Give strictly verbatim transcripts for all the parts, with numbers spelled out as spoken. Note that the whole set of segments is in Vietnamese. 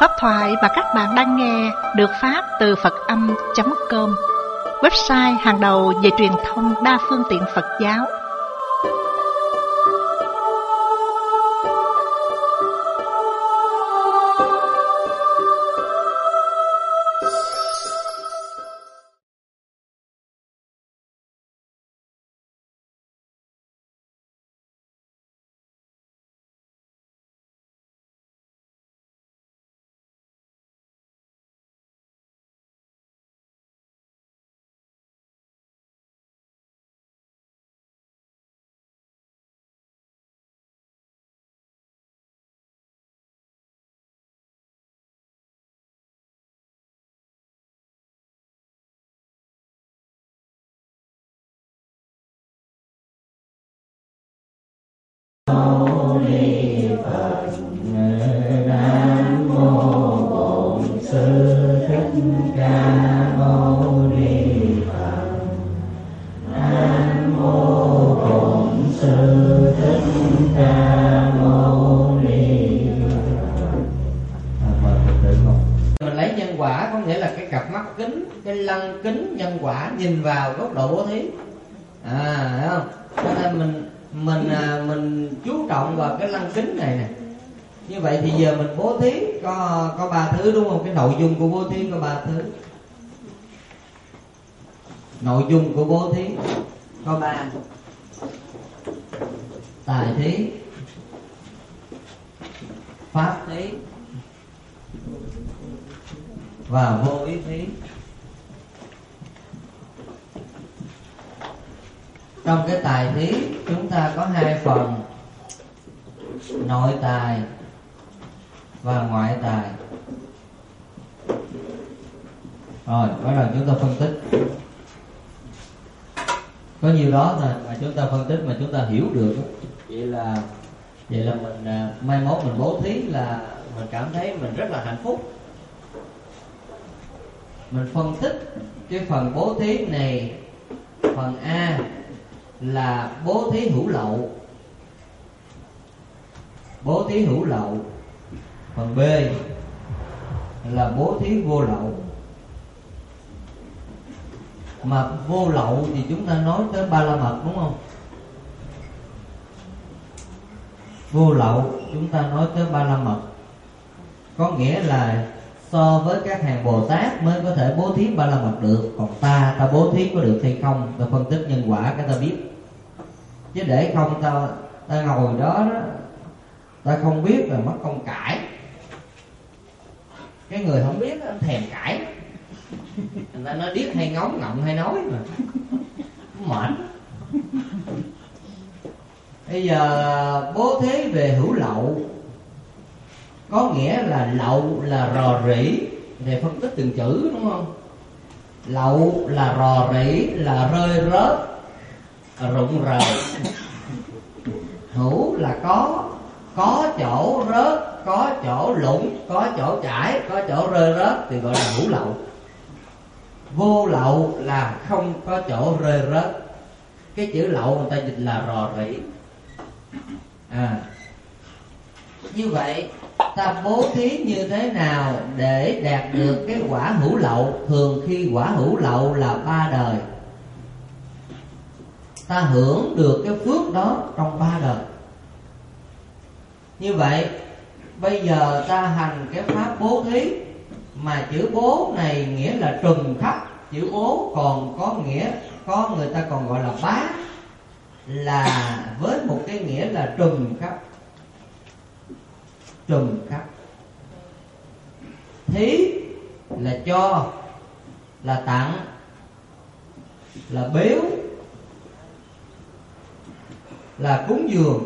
Pháp thoại mà các bạn đang nghe được phát từ Phật Âm chấm com, website hàng đầu về truyền thông đa phương tiện Phật giáo. Nhìn vào góc độ bố thí, à thấy không? Cho nên mình mình à, mình chú trọng vào cái lăng kính này nè. Như vậy thì giờ mình bố thí có có ba thứ, đúng không? Cái nội dung của bố thí có ba thứ. Nội dung của bố thí có ba: tài thí, pháp thí và vô ý thí. Trong cái tài thí chúng ta có hai phần: nội tài và ngoại tài. Rồi bắt đầu chúng ta phân tích. Có nhiều đó thôi mà chúng ta phân tích mà chúng ta hiểu được. Vậy là vậy là mình mai mốt mình bố thí là mình cảm thấy mình rất là hạnh phúc. Mình phân tích cái phần bố thí này. Phần A là bố thí hữu lậu, bố thí hữu lậu. Phần B là bố thí vô lậu. Mà vô lậu thì chúng ta nói tới ba la mật, đúng không? Vô lậu chúng ta nói tới ba la mật, có nghĩa là so với các hàng Bồ Tát mới có thể bố thí ba la mật được. Còn ta, ta bố thí có được hay không? Ta phân tích nhân quả cái ta biết. Chứ để không ta, ta ngồi đó, đó ta không biết là mất công cãi. Cái người không biết anh thèm cãi. Người ta nói điếc hay ngóng, ngọng hay nói mà mệt. Bây giờ bố thí về hữu lậu có nghĩa là lậu là rò rỉ. Để phân tích từng chữ, đúng không? Lậu là rò rỉ, là rơi rớt, rụng rời. Hữu là có, có chỗ rớt, có chỗ lụng, có chỗ chảy, có chỗ rơi rớt thì gọi là hữu lậu. Vô lậu là không có chỗ rơi rớt. Cái chữ lậu người ta dịch là rò rỉ. À, như vậy ta bố thí như thế nào để đạt được cái quả hữu lậu? Thường khi quả hữu lậu là ba đời, ta hưởng được cái phước đó trong ba đời. Như vậy bây giờ ta hành cái pháp bố thí, mà chữ bố này nghĩa là trùm khắp. Chữ bố còn có nghĩa, có người ta còn gọi là bá, là với một cái nghĩa là trùm khắp. Trùm khắp. Thí là cho, là tặng, là biếu, là cúng dường.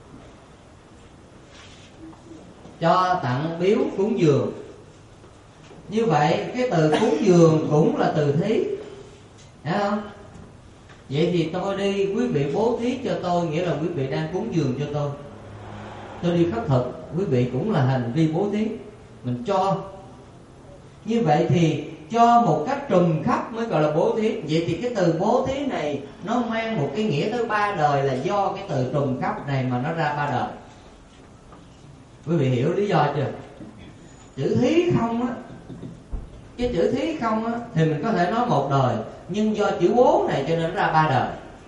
Cho, tặng, biếu, cúng dường. Như vậy cái từ cúng dường cũng là từ thí, thấy không? Vậy thì tôi đi, quý vị bố thí cho tôi, nghĩa là quý vị đang cúng dường cho tôi. Tôi đi khất thực, quý vị cũng là hành vi bố thí. Mình cho. Như vậy thì cho một cách trùm khắp mới gọi là bố thí. Vậy thì cái từ bố thí này nó mang một cái nghĩa tới ba đời, là do cái từ trùm khắp này mà nó ra ba đời. Quý vị hiểu lý do chưa? chữ thí không á, cái chữ thí không á thì mình có thể nói một đời, nhưng do chữ bố này cho nên nó ra ba đời.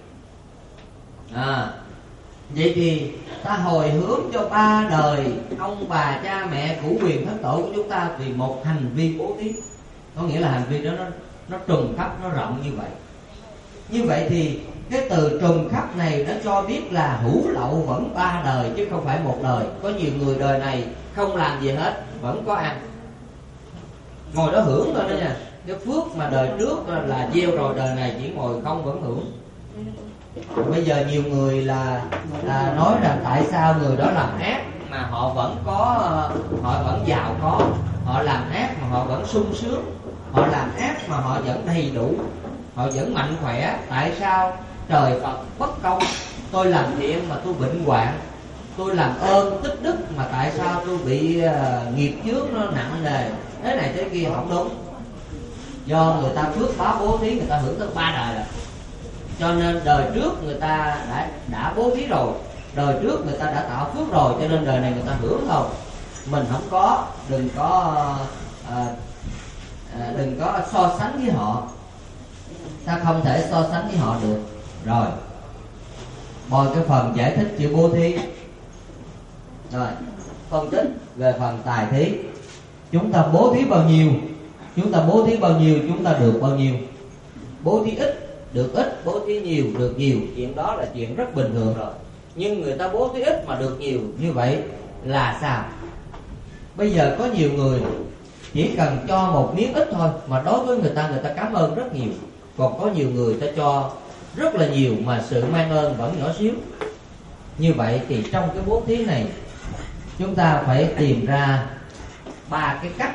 À, vậy thì ta hồi hướng cho ba đời ông bà cha mẹ cửu quyền thất tổ của chúng ta vì một hành vi bố thí. Có nghĩa là hành vi đó nó nó trùng khắp, nó rộng như vậy. Như vậy thì cái từ trùng khắp này nó cho biết là hữu lậu vẫn ba đời chứ không phải một đời. Có nhiều người đời này không làm gì hết vẫn có ăn, ngồi đó hưởng thôi đó nha. Cái phước mà đời trước là gieo rồi, đời này chỉ ngồi không vẫn hưởng. Bây giờ nhiều người là, là nói rằng tại sao người đó làm ác mà họ vẫn có, họ vẫn giàu có, họ làm ác mà họ vẫn sung sướng, họ làm ác mà họ vẫn đầy đủ, họ vẫn mạnh khỏe. Tại sao trời Phật bất công? Tôi làm thiện mà tôi bệnh hoạn, tôi làm ơn tích đức mà tại sao tôi bị uh, nghiệp chướng nó nặng nề thế này thế kia? Không đúng. Do người ta phước báo bố thí, người ta hưởng tới ba đời rồi. Cho nên đời trước người ta đã đã bố thí rồi, đời trước người ta đã tạo phước rồi, cho nên đời này người ta hưởng thôi. Mình không có, đừng có à, à, đừng có so sánh với họ. Ta không thể so sánh với họ được. Rồi, bồi cái phần giải thích chữ bố thí. Rồi, phân tích về phần tài thí. Chúng ta bố thí bao nhiêu, chúng ta bố thí bao nhiêu, chúng ta được bao nhiêu. Bố thí ít được ít, bố thí nhiều được nhiều, chuyện đó là chuyện rất bình thường rồi. Nhưng người ta bố thí ít mà được nhiều như vậy là sao? Bây giờ có nhiều người chỉ cần cho một miếng ít thôi mà đối với người ta, người ta cảm ơn rất nhiều. Còn có nhiều người ta cho rất là nhiều mà sự mang ơn vẫn nhỏ xíu. Như vậy thì trong cái bố thí này chúng ta phải tìm ra ba cái cách.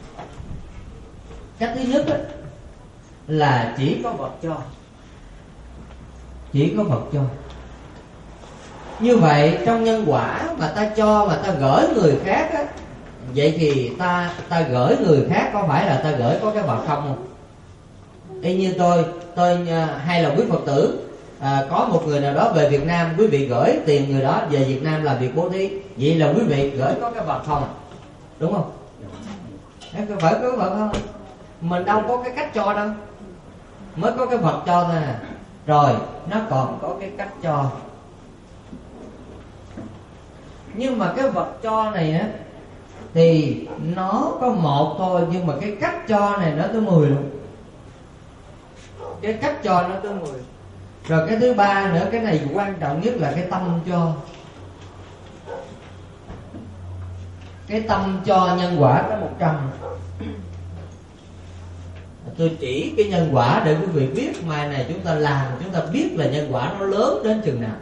Cách thứ nhất ấy, là chỉ có vật cho, chỉ có vật cho. Như vậy trong nhân quả mà ta cho mà ta gửi người khác á, vậy thì ta ta gửi người khác có phải là ta gửi có cái vật không không? Y như tôi tôi hay là quý Phật tử à, có một người nào đó về Việt Nam, quý vị gửi tiền người đó về Việt Nam làm việc bố thí, vậy là quý vị gửi có cái vật không? Đúng không? Phải có cái vật không? Mình đâu có cái cách cho đâu, mới có cái vật cho thôi à. Rồi nó còn có cái cách cho. Nhưng mà cái vật cho này á thì nó có một thôi, nhưng mà cái cách cho này nó tới mười luôn. Cái cách cho nó tới mười. Rồi cái thứ ba nữa, cái này quan trọng nhất là cái tâm cho. Cái tâm cho nhân quả có một trăm. Tôi chỉ cái nhân quả để quý vị biết mai này chúng ta làm, chúng ta biết là nhân quả nó lớn đến chừng nào.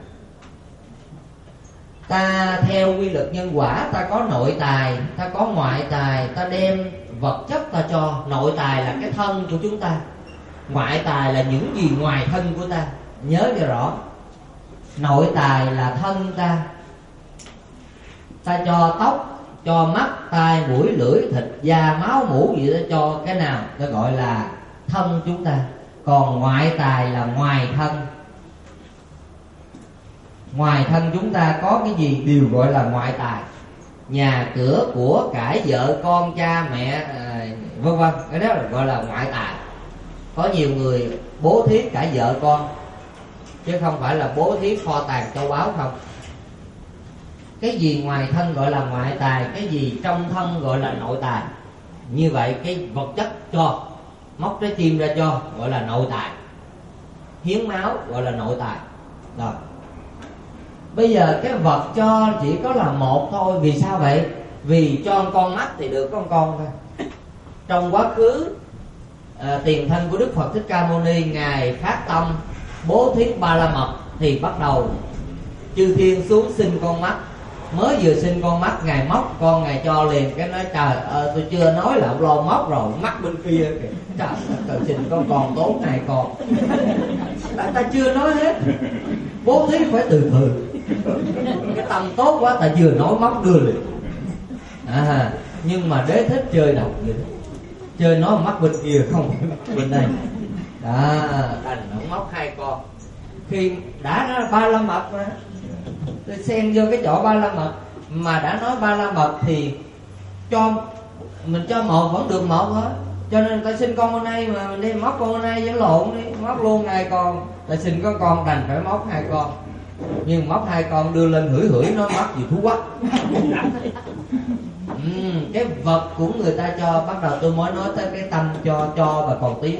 Ta theo quy luật nhân quả, ta có nội tài, ta có ngoại tài, ta đem vật chất ta cho. Nội tài là cái thân của chúng ta, ngoại tài là những gì ngoài thân của ta. Nhớ cho rõ, nội tài là thân ta. Ta cho tóc, cho mắt, tai, mũi, lưỡi, thịt, da, máu, mủ gì đó, cho cái nào ta gọi là thân chúng ta. Còn ngoại tài là ngoài thân. Ngoài thân chúng ta có cái gì đều gọi là ngoại tài. Nhà cửa, của cải, vợ con, cha mẹ, à, vân vân, cái đó là gọi là ngoại tài. Có nhiều người bố thí cả vợ con, chứ không phải là bố thí kho tàng châu báu không. Cái gì ngoài thân gọi là ngoại tài, cái gì trong thân gọi là nội tài. Như vậy cái vật chất cho, móc trái tim ra cho gọi là nội tài, hiến máu gọi là nội tài. Rồi, bây giờ cái vật cho chỉ có là một thôi. Vì sao vậy? Vì cho con mắt thì được con con thôi. Trong quá khứ à, tiền thân của Đức Phật Thích Ca Mâu Ni, ngài phát tâm bố thí ba la mật thì bắt đầu chư thiên xuống sinh con mắt. Mới vừa sinh con mắt, ngài móc con ngài cho liền. Cái nói trời ơi, tôi chưa nói là ông lo móc rồi, mắt bên kia kìa. Trời ơi, sinh con còn tốt này còn. Tại ta chưa nói hết. Bố thí phải từ từ. Cái tâm tốt quá, ta vừa nói móc đưa liền. À, nhưng mà đế thích chơi độc vậy đó. Chơi nói mắt bên kia không bên đây. Đó, đành ông móc hai con. Khi đã nói ba la mật mà, tôi xen vô cái chỗ ba la mật, mà đã nói ba la mật thì cho mình cho một vẫn được một thôi. Cho nên ta sinh con hôm nay mà mình đi móc con hôm nay với lộn đi, móc luôn hai con. Ta sinh có con đành phải móc hai con, nhưng móc hai con đưa lên hửi hửi nó mắc gì thú quá. ừ, Cái vật của người ta cho, bắt đầu tôi mới nói tới cái tâm cho cho và còn tiếc.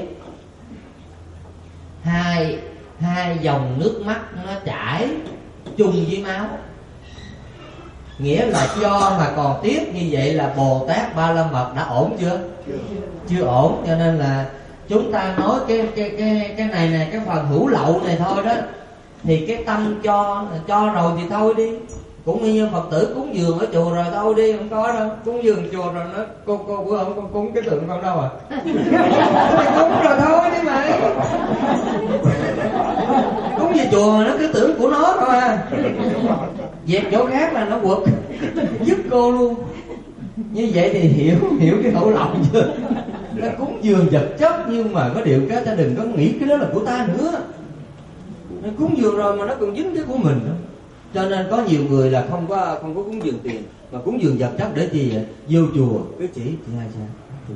Hai hai dòng nước mắt nó chảy chung với máu, nghĩa là cho mà còn tiếc. Như vậy là Bồ Tát Ba La Mật đã ổn chưa? Chưa ổn. Cho nên là chúng ta nói cái cái cái cái này này, cái phần hữu lậu này thôi đó, thì cái tâm cho cho rồi thì thôi đi. Cũng như Phật tử cúng dường ở chùa rồi thôi đi, không có đâu. Cúng dường chùa rồi nó cô cô bữa hôm con cúng cái tượng con đâu à? Cúng rồi thôi đi mày. Cúng về chùa mà nó cứ tưởng của nó thôi à. Dẹp chỗ khác là nó quật giúp cô luôn. Như vậy thì hiểu hiểu cái hậu lậu chưa? Nó cúng dường vật chất, nhưng mà có điều cái ta đừng có nghĩ cái đó là của ta nữa. Nó cúng dường rồi mà nó còn dính cái của mình nữa. Cho nên có nhiều người là không có không có cúng dường tiền, mà cúng dường vật chất để chi vậy? Vô chùa cái chỉ chị hai sao?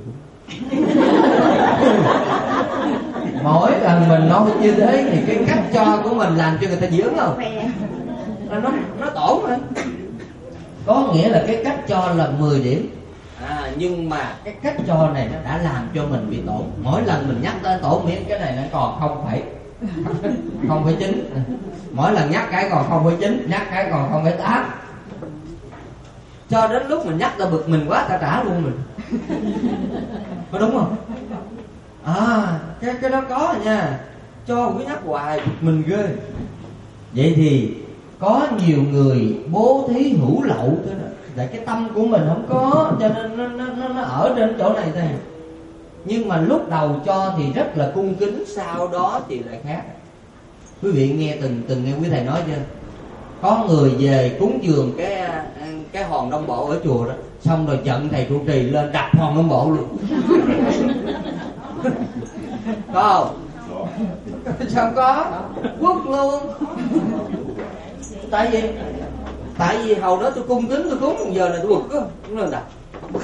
Mỗi lần mình nói như thế thì cái cách cho của mình làm cho người ta dị ứng không? Nó nó tổn hả? Có nghĩa là cái cách cho là mười điểm, à, nhưng mà cái cách cho này nó đã làm cho mình bị tổn. Mỗi lần mình nhắc tới tổn miệng cái này nó còn không phải không phải chín. Mỗi lần nhắc cái còn không phải chín, nhắc cái còn không phải tám, cho đến lúc mình nhắc ta bực mình quá ta trả luôn mình. Có đúng không? À, cái cái đó có nha. Cho cứ nhắc hoài bực mình ghê. Vậy thì có nhiều người bố thí hữu lậu thôi đó, tại cái tâm của mình không có, cho nên nó, nó, nó ở trên chỗ này thôi. Nhưng mà lúc đầu cho thì rất là cung kính, sau đó thì lại khác. Quý vị nghe từng từng nghe quý thầy nói chưa? Có người về cúng dường cái cái hòn đông bộ ở chùa đó, xong rồi giận thầy trụ trì lên đập hòn đông bộ luôn. Có không? Sao có? Quất luôn. Tại vì tại vì hồi đó tôi cung kính tôi cúng, giờ này tôi bực á, cũng lên đập.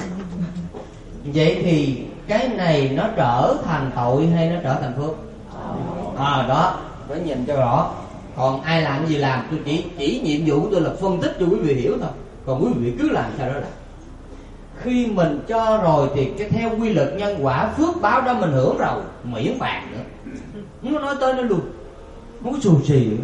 Vậy thì cái này nó trở thành tội hay nó trở thành phước? À đó, phải nhìn cho rõ. Còn ai làm cái gì làm, tôi chỉ chỉ nhiệm vụ của tôi là phân tích cho quý vị hiểu thôi. Còn quý vị cứ làm sao đó là. Khi mình cho rồi thì cái theo quy luật nhân quả, phước báo đó mình hưởng rồi, miễn bàn nữa. Không có nói tới nó luôn, không có xù xì nữa.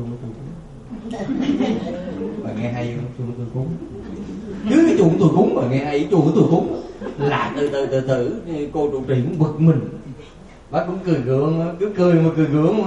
Bà nghe hay không? Chùa tôi cúng, chứ cái chùa tôi cúng bà nghe hay, chùa của tôi cúng là từ từ từ từ cô trụ trì cũng bực mình. Bác cũng cười gượng, cứ cười mà cười gượng mà.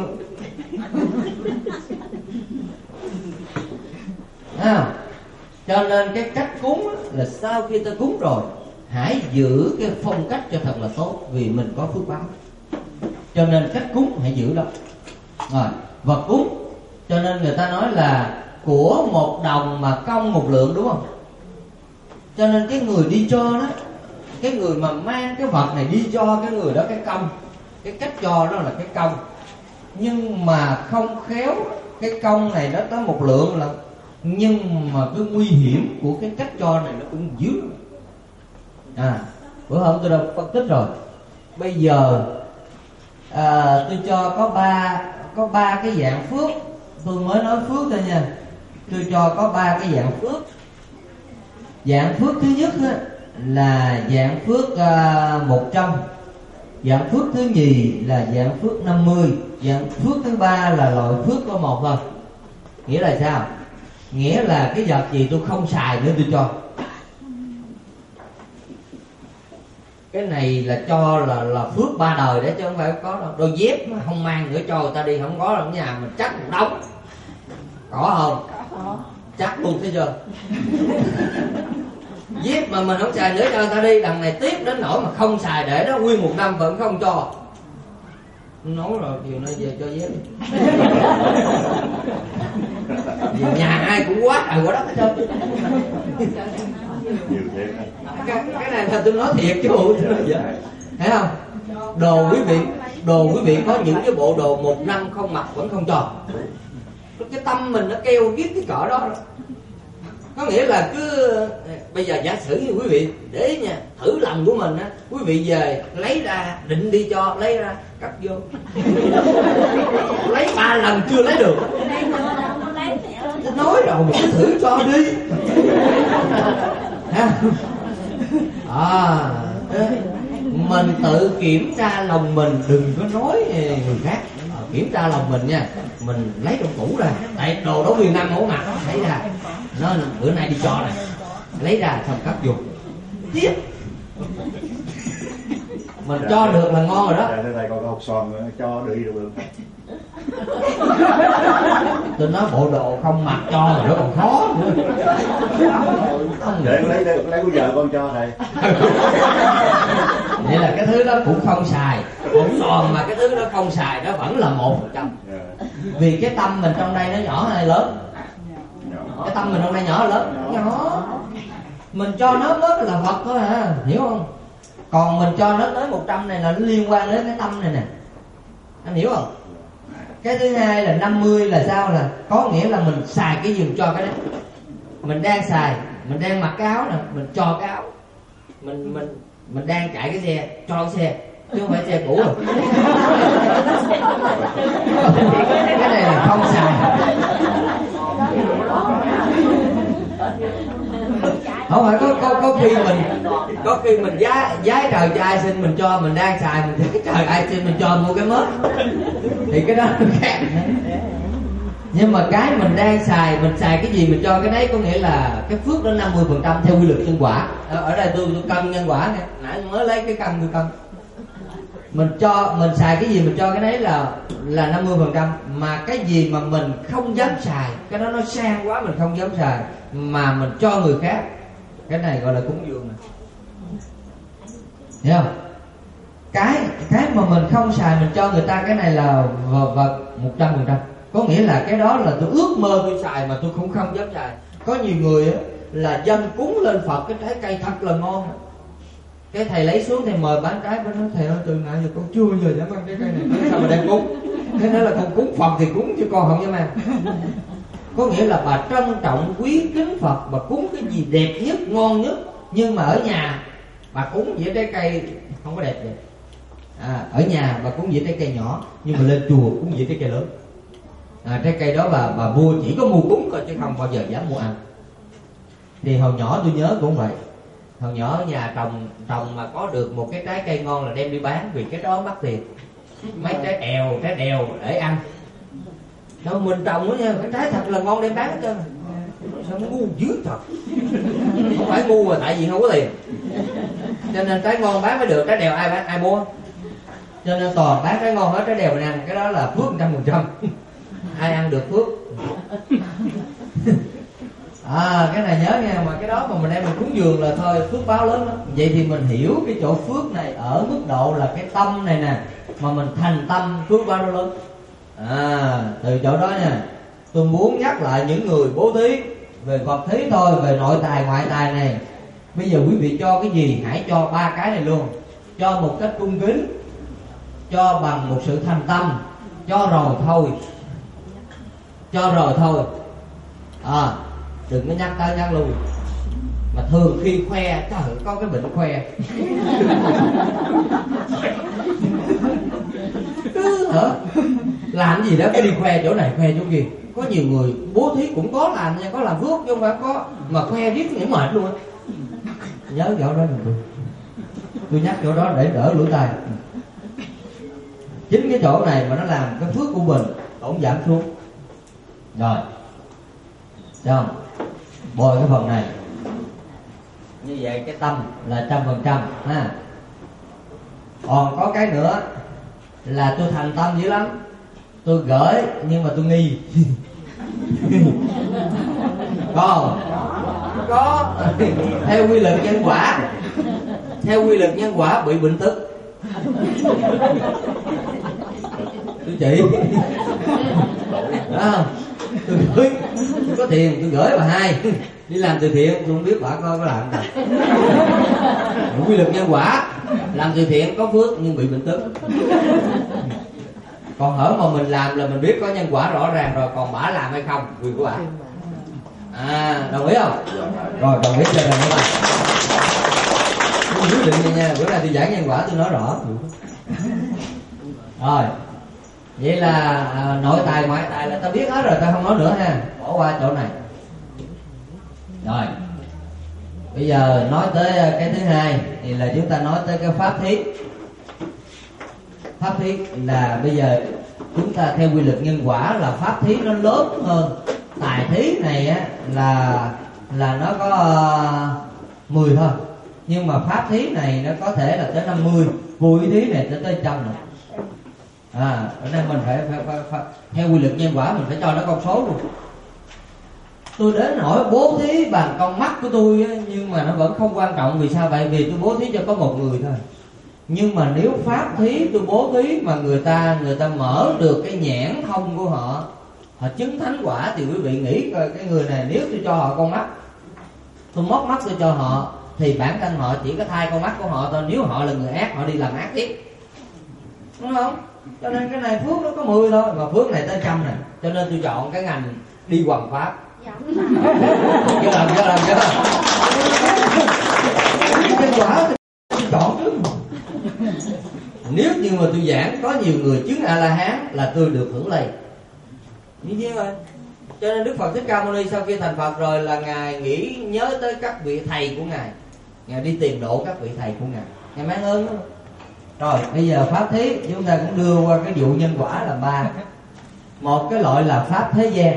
À, cho nên cái cách cúng là sau khi ta cúng rồi, hãy giữ cái phong cách cho thật là tốt, vì mình có phước báo. Cho nên cách cúng hãy giữ đó. Rồi, vật cúng, cho nên người ta nói là của một đồng mà công một lượng, đúng không? Cho nên cái người đi cho đó, cái người mà mang cái vật này đi cho cái người đó cái công, cái cách cho đó là cái công. Nhưng mà không khéo, cái công này nó tới một lượng là, nhưng mà cái nguy hiểm của cái cách cho này nó cũng dữ. À, bữa hôm tôi đã phân tích rồi. Bây giờ à, tôi cho có ba có ba cái dạng phước. Tôi mới nói phước thôi nha. Tôi cho có ba cái dạng phước. Dạng phước thứ nhất á, là dạng phước à, một trăm. Dạng phước thứ nhì là dạng phước năm mươi. Dạng phước thứ ba là loại phước có một thôi. Nghĩa là sao? Nghĩa là cái vật gì tôi không xài nữa tôi cho. Cái này là cho là là phước ba đời đấy, chứ không phải có đâu. Đôi dép mà không mang nữa cho người ta đi, không có đâu, nhà mình chắc một đống. Có không? Có. Chắc luôn, thấy chưa? Dép mà mình không xài nữa cho người ta đi, đằng này tiếc đến nỗi mà không xài để đó nguyên một năm vẫn không cho. Nói rồi chiều nay về cho dép. Vì nhà ai cũng quá trời quá đất hết trơn. Cái, cái này là tôi nói thiệt chứ bộ thấy không? Đồ quý vị, đồ quý vị có những cái bộ đồ một năm không mặc vẫn không cho. Cái tâm mình nó keo ghét cái cỡ đó rồi. Có Có nghĩa là cứ bây giờ giả sử như quý vị để nha, thử lòng của mình á, quý vị về lấy ra định đi cho, lấy ra cất vô. Lấy ba lần chưa lấy được. Nói rồi mình cứ thử cho đi. À, mình tự kiểm tra lòng mình, đừng có nói người khác. Kiểm tra lòng mình nha. Mình lấy trong tủ ra, tại đồ đó miền Nam mẫu mặt lấy ra, nó bữa nay đi cho này, lấy ra xong cất vô tiếp. Mình cho được là ngon rồi đó. Đây còn hột xoàn nữa, cho đi được. Tôi nói bộ đồ không mặc cho rồi nó còn khó nữa. Để lấy lấy lấy bây giờ con cho thầy. Vậy là cái thứ đó cũng không xài. Cũng còn mà cái thứ đó không xài, nó vẫn là một phần trăm. Vì cái tâm mình trong đây nó nhỏ hay lớn? Cái tâm mình trong đây nhỏ hay lớn? Nhỏ. Mình cho nó bớt là vật thôi à, hiểu không? Còn mình cho nó tới một trăm này là nó liên quan đến cái tâm này nè, anh hiểu không? Cái thứ hai là năm mươi là sao? Là có nghĩa là mình xài cái gì mình cho cái đó. Mình đang xài, mình đang mặc cái áo nè, mình cho cái áo. Mình mình mình đang chạy cái xe, cho cái xe, chứ không phải xe cũ rồi. Cái này là không xài. Không phải có có có khi mình có khi mình giá giá trời cho ai xin mình cho, mình đang xài mình thì cái trời ai xin mình cho mua cái mới, thì cái đó khác. Nhưng mà cái mình đang xài, mình xài cái gì mình cho cái đấy, có nghĩa là cái phước đó năm mươi phần trăm theo quy luật nhân quả. Ở đây tôi, tôi cân nhân quả nè, nãy mới lấy cái cân tôi cân. Mình cho, mình xài cái gì mình cho cái đấy là là năm mươi phần trăm. Mà cái gì mà mình không dám xài, cái đó nó sang quá mình không dám xài, mà mình cho người khác, cái này gọi là cúng dường này. Hiểu không? Cái cái mà mình không xài mình cho người ta, cái này là vật một trăm phần trăm. Có nghĩa là cái đó là tôi ước mơ tôi xài mà tôi cũng không dám xài. Có nhiều người á, là dân cúng lên Phật cái trái cây thật là ngon, cái thầy lấy xuống thầy mời bán trái, bên nói thầy ơi từ nãy giờ con chưa bao giờ dám ăn trái cây này, sao mà đem cúng? Thế nói là con cúng Phật thì cúng chứ con không dám ăn. Có nghĩa là bà trân trọng quý kính Phật, bà cúng cái gì đẹp nhất, ngon nhất. Nhưng mà ở nhà bà cúng dĩa trái cây không có đẹp vậy. À, ở nhà bà cúng dĩa trái cây nhỏ, nhưng mà lên chùa cúng dĩa trái cây lớn. À, trái cây đó bà bà mua chỉ có mua cúng thôi chứ không bao giờ dám mua ăn. Thì hồi nhỏ tôi nhớ cũng vậy. Hồi nhỏ ở nhà trồng trồng mà có được một cái trái cây ngon là đem đi bán, vì cái đó mắc tiền. Mấy trái èo, trái đèo để ăn. Đâu mình trồng đó nha, cái trái thật là ngon đem bán hết trơn. Sao nó ngu dữ thật. Không phải ngu mà tại vì không có tiền. Cho nên trái ngon bán mới được, trái đèo ai bán ai mua. Cho nên toàn bán trái ngon hết, trái đèo mình ăn, cái đó là phước một trăm phần trăm. Ai ăn được phước. À, cái này nhớ nha, mà cái đó mà mình đem mình cúng dường là thôi phước báo lớn lắm. Vậy thì mình hiểu cái chỗ phước này ở mức độ là cái tâm này nè, mà mình thành tâm phước báo nó lớn. À, từ chỗ đó nha, tôi muốn nhắc lại những người bố thí về Phật thí thôi, về nội tài ngoại tài này. Bây giờ quý vị cho cái gì hãy cho ba cái này luôn. Cho một cách cung kính, cho bằng một sự thành tâm, cho rồi thôi. Cho rồi thôi. À, đừng có nhắc tới nhắc lui. Mà thường khi khoe, trời ơi, có cái bệnh khoe. Cứ hả? Làm gì đó cái đi khoe chỗ này khoe chỗ kia. Có nhiều người bố thí cũng có làm nha, có làm phước chứ không phải có, mà khoe riết nghĩ mệt luôn á. Nhớ chỗ đó đừng. Tôi nhắc chỗ đó để đỡ lỗ tai. Chính cái chỗ này mà nó làm cái phước của mình cũng giảm xuống. Rồi, thấy không? Bồi cái phần này. Như vậy cái tâm là trăm phần trăm ha. Còn có cái nữa là tôi thành tâm dữ lắm, tôi gửi nhưng mà tôi nghi. Còn có theo quy luật nhân quả, theo quy luật nhân quả bị bệnh tức. Tôi chỉ đó không? Tôi gửi, tôi có tiền tôi gửi bà hai đi làm từ thiện, tôi không biết bà có có làm không. Quy luật nhân quả, làm từ thiện có phước nhưng bị bệnh tức. Còn hở mà mình làm là mình biết có nhân quả rõ ràng rồi, còn bả làm hay không quyền của bả. À, đồng ý không? Rồi, đồng ý cho đồng ý không? Tôi quyết định vậy nha, bữa nay tôi giảng nhân quả tôi nói rõ. Rồi, vậy là à, nội tài ngoại tài là ta biết hết rồi, ta không nói nữa ha, bỏ qua chỗ này. Rồi, bây giờ nói tới cái thứ hai thì là chúng ta nói tới cái pháp thí. Pháp thí là bây giờ chúng ta theo quy luật nhân quả là pháp thí nó lớn hơn. Tài thí này á là là nó có uh, mười thôi, nhưng mà pháp thí này nó có thể là tới năm mươi, vui thí này tới tới trăm nữa. À, ở đây mình phải, phải, phải, phải theo quy luật nhân quả mình phải cho nó con số luôn. Tôi đến hỏi bố thí bằng con mắt của tôi á, nhưng mà nó vẫn không quan trọng. Vì sao vậy? Vì tôi bố thí cho có một người thôi. Nhưng mà nếu pháp thí tôi bố thí mà người ta người ta mở được cái nhãn thông của họ, họ chứng thánh quả, thì quý vị nghĩ coi cái người này nếu tôi cho họ con mắt, tôi móc mắt tôi cho họ, thì bản thân họ chỉ có thay con mắt của họ thôi. Nếu họ là người ác, họ đi làm ác tiếp, đúng không? Cho nên cái này phước nó có mười thôi, mà phước này tới trăm này. Cho nên tôi chọn cái ngành đi hoằng pháp. Chưa làm chưa làm chưa cái quả tôi chọn trước. Nếu như mà tôi giảng có nhiều người chứng A La Hán là tôi được hưởng lây. Như thế rồi. Cho nên Đức Phật Thích Ca Mâu Ni sau khi thành Phật rồi là ngài nghĩ nhớ tới các vị thầy của ngài, ngài đi tìm độ các vị thầy của ngài, ngài mang ơn đó. Rồi bây giờ pháp thí chúng ta cũng đưa qua cái vụ nhân quả là ba. Một cái loại là pháp thế gian,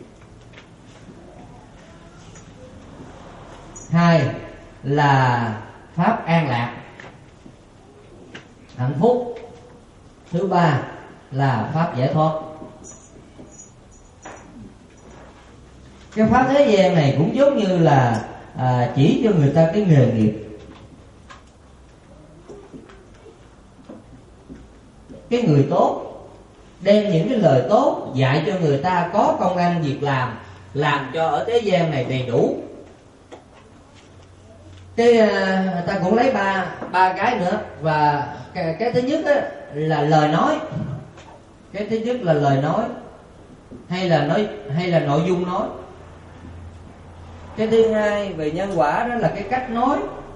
hai là pháp an lạc hạnh phúc, thứ ba là pháp giải thoát. Cái pháp thế gian này cũng giống như là à, chỉ cho người ta cái nghề nghiệp. Cái người tốt đem những cái lời tốt dạy cho người ta có công ăn việc làm, làm cho ở thế gian này đầy đủ. Cái à, người ta cũng lấy ba ba cái nữa. Và cái, cái thứ nhất á, là lời nói. Cái thứ nhất là lời nói, hay là nói hay là nội dung nói. Cái thứ hai về nhân quả đó là cái cách nói,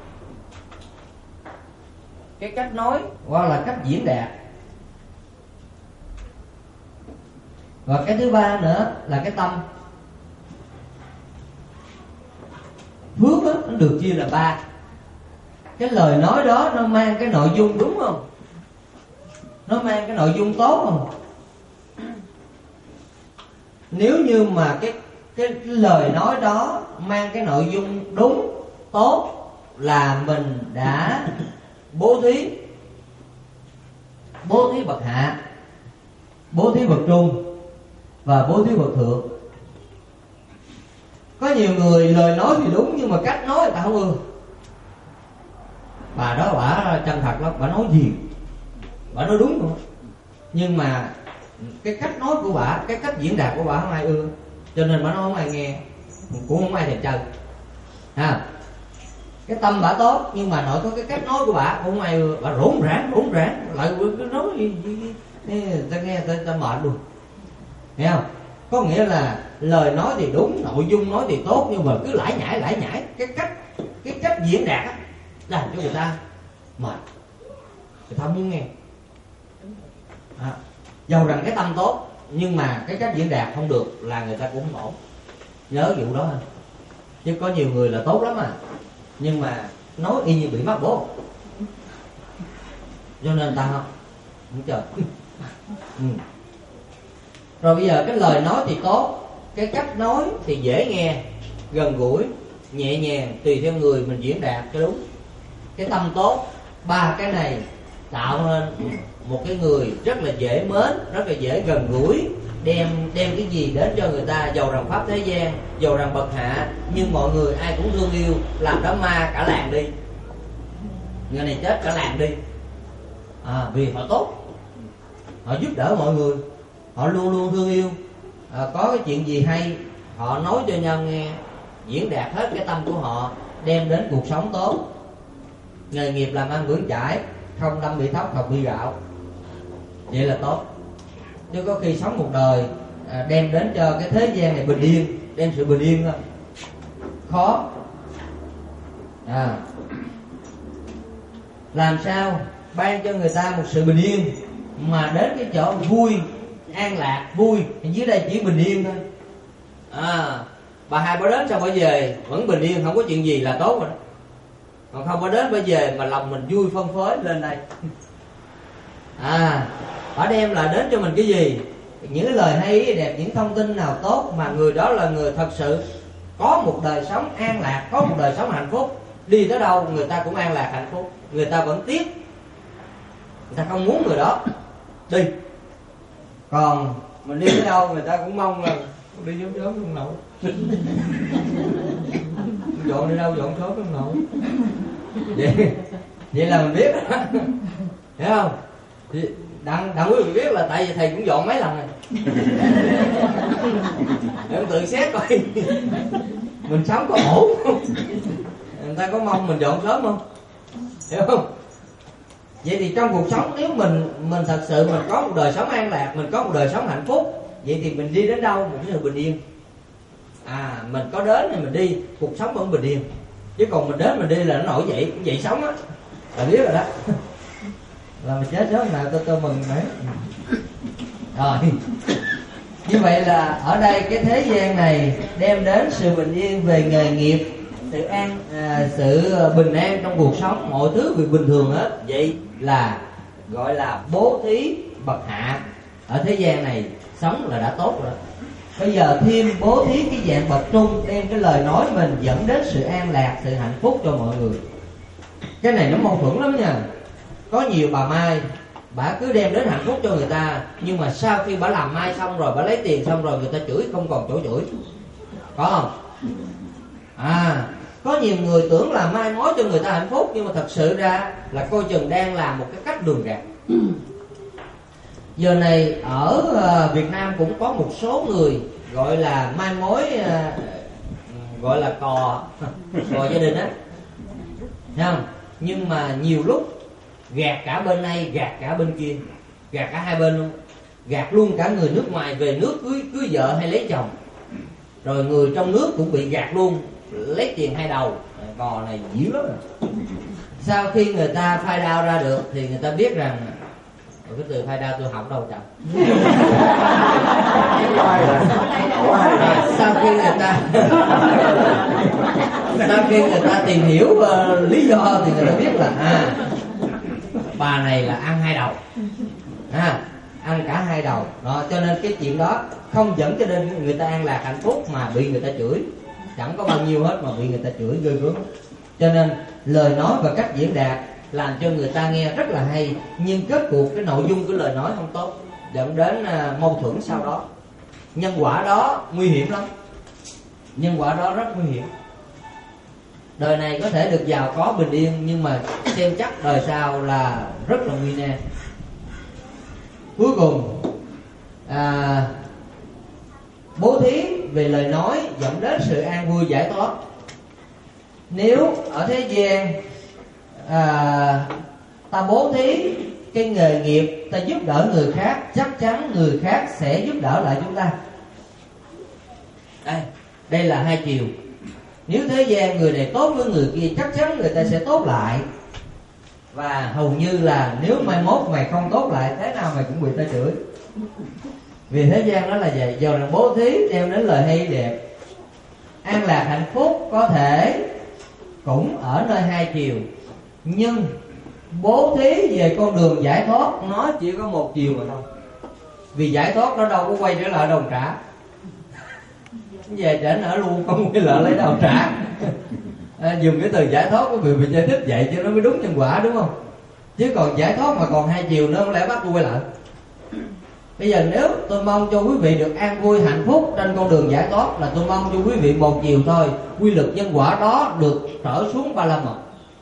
cái cách nói hoặc là cách diễn đạt. Và cái thứ ba nữa là cái tâm. Phước đó, nó được chia là ba. Cái lời nói đó nó mang cái nội dung đúng không? Nó mang cái nội dung tốt không? Nếu như mà cái cái, cái lời nói đó mang cái nội dung đúng, tốt, là mình đã bố thí. Bố thí bậc hạ, bố thí bậc trung và bố thí bậc thượng. Có nhiều người lời nói thì đúng nhưng mà cách nói người ta không ưa. Bà đó bả chân thật lắm, bả nói gì bả nói đúng không, nhưng mà cái cách nói của bả, cái cách diễn đạt của bả không ai ưa, cho nên bả nói không ai nghe, cũng không ai thèm chơi ha. Cái tâm bả tốt nhưng mà nội có cái cách nói của bả cũng không ai ưa, bả rỗn rãng rỗn rãng lại cứ nói gì, gì, gì. Ta nghe ta, ta mệt luôn, nghe không? Có nghĩa là lời nói thì đúng, nội dung nói thì tốt, nhưng mà cứ lải nhải lải nhải cái cách cái cách diễn đạt á, làm cho người ta mệt, người ta muốn nghe. À, dầu rằng cái tâm tốt nhưng mà cái cách diễn đạt không được là người ta cũng không ổn. Nhớ vụ đó ha. Chứ có nhiều người là tốt lắm à, nhưng mà nói y như bị mắc bố, cho nên người ta không không chờ. Ừ. Rồi bây giờ cái lời nói thì tốt, cái cách nói thì dễ nghe, gần gũi, nhẹ nhàng, tùy theo người mình diễn đạt cho đúng. Cái tâm tốt, ba cái này tạo nên một cái người rất là dễ mến, rất là dễ gần gũi, đem đem cái gì đến cho người ta, dầu rằng pháp thế gian, dầu rằng bậc hạ, nhưng mọi người ai cũng thương yêu, làm đám ma cả làng đi, người này chết cả làng đi, à, vì họ tốt, họ giúp đỡ mọi người, họ luôn luôn thương yêu, à, có cái chuyện gì hay họ nói cho nhau nghe, diễn đạt hết cái tâm của họ, đem đến cuộc sống tốt, nghề nghiệp làm ăn vững chãi, không đâm bị thóc học bị gạo, vậy là tốt. Chứ có khi sống một đời à, đem đến cho cái thế gian này bình yên, đem sự bình yên thôi. Khó. À, làm sao ban cho người ta một sự bình yên mà đến cái chỗ vui, an lạc, vui, dưới đây chỉ bình yên thôi. À, bà hai bà đến sao bà về vẫn bình yên, không có chuyện gì là tốt rồi đó. Còn không bà đến bà về mà lòng mình vui phân phối lên đây. À, bà đem lại đến cho mình cái gì? Những cái lời hay đẹp, những thông tin nào tốt mà người đó là người thật sự có một đời sống an lạc, có một đời sống hạnh phúc. Đi tới đâu người ta cũng an lạc hạnh phúc, người ta vẫn tiếc, người ta không muốn người đó đi. Còn mình đi tới đâu người ta cũng mong là đi giống giống ông nội, dọn đi đâu dọn sớm ông nội. Vậy vậy là mình biết đó. Hiểu không? Đặng đặng quý vị biết là tại vì thầy cũng dọn mấy lần rồi. Để ông tự xét coi mình sống có ổn không? Người ta có mong mình dọn sớm không? Hiểu không? Vậy thì trong cuộc sống nếu mình mình thật sự mình có một đời sống an lạc, mình có một đời sống hạnh phúc, vậy thì mình đi đến đâu mình cũng bình yên. À, mình có đến thì mình đi, cuộc sống vẫn bình yên. Chứ còn mình đến mình đi là nó nổi dậy, dậy sống á, là biết rồi đó. Là mình chết sớm nào tôi tôi mừng đấy. Rồi, như vậy là ở đây cái thế gian này đem đến sự bình yên về nghề nghiệp, sự an, à, sự bình an trong cuộc sống, mọi thứ việc bình thường hết. Vậy là gọi là bố thí bậc hạ. Ở thế gian này sống là đã tốt rồi. Bây giờ thêm bố thí cái dạng bậc trung, đem cái lời nói mình dẫn đến sự an lạc, sự hạnh phúc cho mọi người. Cái này nó mâu thuẫn lắm nha. Có nhiều bà mai, bà cứ đem đến hạnh phúc cho người ta, nhưng mà sau khi bà làm mai xong rồi, bà lấy tiền xong rồi, người ta chửi không còn chỗ chửi. Có không? À, có nhiều người tưởng là mai mối cho người ta hạnh phúc, nhưng mà thật sự ra là coi chừng đang làm một cái cách lường gạt. Giờ này ở Việt Nam cũng có một số người gọi là mai mối, gọi là cò cò gia đình á, thấy không? Nhưng mà nhiều lúc gạt cả bên này, gạt cả bên kia, gạt cả hai bên luôn, gạt luôn cả người nước ngoài về nước cưới cưới vợ hay lấy chồng, rồi người trong nước cũng bị gạt luôn, lấy tiền hai đầu. Cò này dữ lắm. Sau khi người ta phai đao ra được thì người ta biết rằng cái từ phai đao tôi học đâu chồng. Sau khi người ta sau khi người ta tìm hiểu uh, lý do thì người ta biết là à, bà này là ăn hai đầu, à, ăn cả hai đầu đó. Cho nên cái chuyện đó không dẫn cho nên người ta an lạc hạnh phúc mà bị người ta chửi, chẳng có bao nhiêu hết mà bị người ta chửi ghê gớm. Cho nên lời nói và cách diễn đạt làm cho người ta nghe rất là hay, nhưng kết cuộc cái nội dung của lời nói không tốt, dẫn đến uh, mâu thuẫn sau đó. Nhân quả đó nguy hiểm lắm, nhân quả đó rất nguy hiểm. Đời này có thể được giàu có bình yên, nhưng mà xem chắc đời sau là rất là nguy nan. Cuối cùng à, bố thí về lời nói dẫn đến sự an vui giải thoát. Nếu ở thế gian à, ta bố thí cái nghề nghiệp, ta giúp đỡ người khác, chắc chắn người khác sẽ giúp đỡ lại chúng ta. Đây, đây là hai chiều. Nếu thế gian người này tốt với người kia, chắc chắn người ta sẽ tốt lại. Và hầu như là nếu mai mốt mày không tốt lại, thế nào mày cũng bị ta chửi. Vì thế gian đó là vậy. Do là bố thí đem đến lời hay đẹp, an lạc hạnh phúc có thể cũng ở nơi hai chiều. Nhưng bố thí về con đường giải thoát nó chỉ có một chiều mà thôi. Vì giải thoát nó đâu có quay trở lại đồng trả, về trển ở luôn, không quay lại lấy đâu trả. À, dùng cái từ giải thoát của người bị giải thích vậy cho nó mới đúng nhân quả, đúng không? Chứ còn giải thoát mà còn hai chiều nữa không lẽ bắt tôi quay lại. Bây giờ nếu tôi mong cho quý vị được an vui hạnh phúc trên con đường giải thoát, là tôi mong cho quý vị một chiều thôi, quy luật nhân quả đó được trở xuống ba la mật.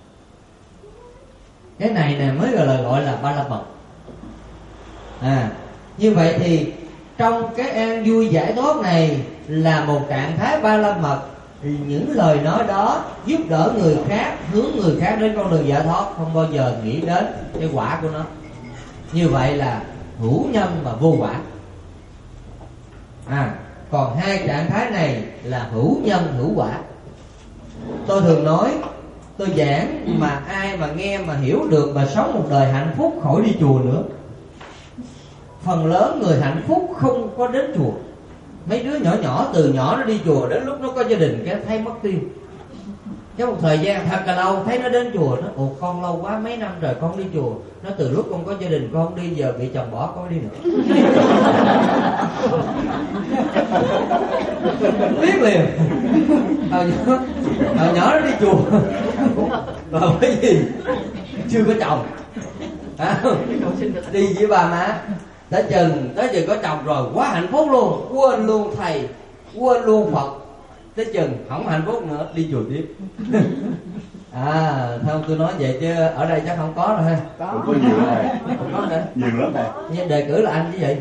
Cái này nè mới gọi là gọi là ba la mật. À, như vậy thì trong cái an vui giải thoát này là một trạng thái ba la mật. Những lời nói đó giúp đỡ người khác, hướng người khác đến con đường giải thoát, không bao giờ nghĩ đến cái quả của nó. Như vậy là hữu nhân và vô quả. À, Còn hai trạng thái này là hữu nhân hữu quả. Tôi thường nói, tôi giảng mà ai mà nghe mà hiểu được mà sống một đời hạnh phúc khỏi đi chùa nữa. Phần lớn người hạnh phúc không có đến chùa. Mấy đứa nhỏ nhỏ từ nhỏ nó đi chùa, đến lúc nó có gia đình cái thấy mất tiêu. Cái một thời gian thật là lâu thấy nó đến chùa, nó ồ con lâu quá mấy năm rồi con đi chùa. Nó từ lúc con có gia đình con không đi, giờ bị chồng bỏ con đi nữa. Biết liền. Hồi nhỏ, hồi nhỏ nó đi chùa mà cái gì chưa có chồng à, đi với bà má tới chừng tới chừng có chồng rồi quá hạnh phúc luôn, quên luôn thầy, quên luôn Phật. Tới chừng không hạnh phúc nữa đi chùa tiếp. À không, tôi nói vậy chứ ở đây chắc không có rồi ha. Có, có nhiều rồi. Không có nữa. Nhiều lắm thầy. Nhưng đề cử là anh chứ vậy.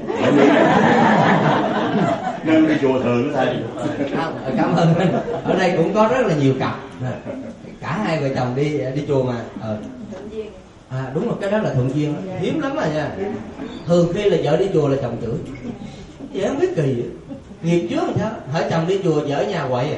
Nên đi chùa thường đó thầy. À, cảm ơn anh. Ở đây cũng có rất là nhiều cặp, cả hai vợ chồng đi đi chùa mà. Ờ. À đúng rồi, cái đó là thuận duyên, hiếm lắm rồi nha. Thường khi là vợ đi chùa là chồng chửi. Vậy không biết kỳ vậy. Nghiệp trước làm sao? Hỡi chồng đi chùa vợ nhà quậy.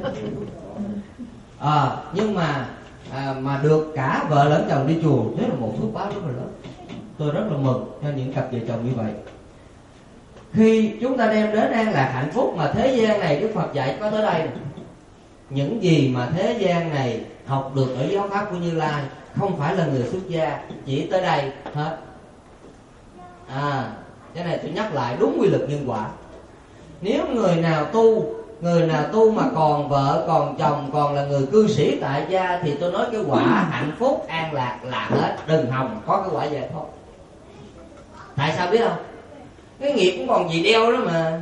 À, nhưng mà à, mà được cả vợ lẫn chồng đi chùa, thế là một phước báo rất là lớn. Tôi rất là mừng cho những cặp vợ chồng như vậy. Khi chúng ta đem đến an lạc hạnh phúc mà thế gian này Đức Phật dạy có tới đây này. Những gì mà thế gian này học được ở giáo pháp của Như Lai không phải là người xuất gia, chỉ tới đây hết. À, cái này tôi nhắc lại đúng quy luật nhân quả. Nếu người nào tu, người nào tu mà còn vợ, còn chồng, còn là người cư sĩ tại gia, thì tôi nói cái quả hạnh phúc, an lạc là hết. Đừng hòng có cái quả giải thoát. Tại sao biết không? Cái nghiệp cũng còn gì đeo đó mà.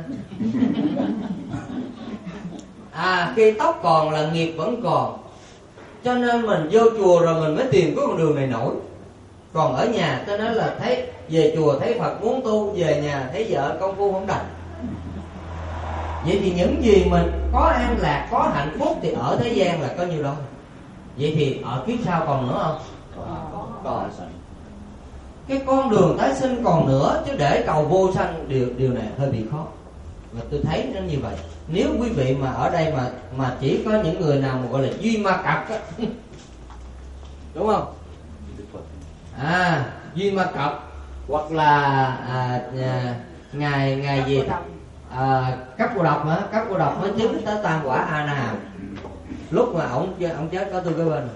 À, khi tóc còn là nghiệp vẫn còn. Cho nên mình vô chùa rồi mình mới tìm cái con đường này nổi. Còn ở nhà tôi nói là thấy về chùa thấy Phật muốn tu, về nhà thấy vợ công phu không đành. Vậy thì những gì mình có an lạc, có hạnh phúc thì ở thế gian là có nhiêu đâu. Vậy thì ở kiếp sau còn nữa không? Còn. Cái con đường tái sinh còn nữa, chứ để cầu vô sanh điều điều này hơi bị khó. Và tôi thấy nó như vậy. Nếu quý vị mà ở đây mà mà chỉ có những người nào mà gọi là duy ma cặp á, đúng không? À, duy ma cặp hoặc là à, à, ngày ngày gì à, cấp cô độc hả? Cấp cô độc mới chứng tới tam quả A Na Hàm. Lúc mà ổng ổng chết có tôi cái bên.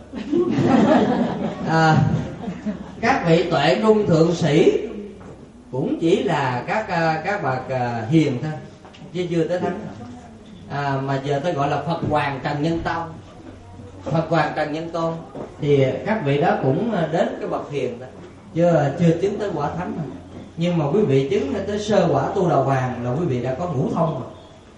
À, các vị tuệ trung thượng sĩ cũng chỉ là các các bậc hiền thôi, chứ chưa tới thánh. À, mà giờ tôi gọi là Phật Hoàng Trần Nhân Tông, Phật Hoàng Trần Nhân Tôn, thì các vị đó cũng đến cái bậc hiền đó, chưa chưa chứng tới quả thánh thôi. Nhưng mà quý vị chứng tới sơ quả tu đà hoàng là quý vị đã có ngũ thông rồi.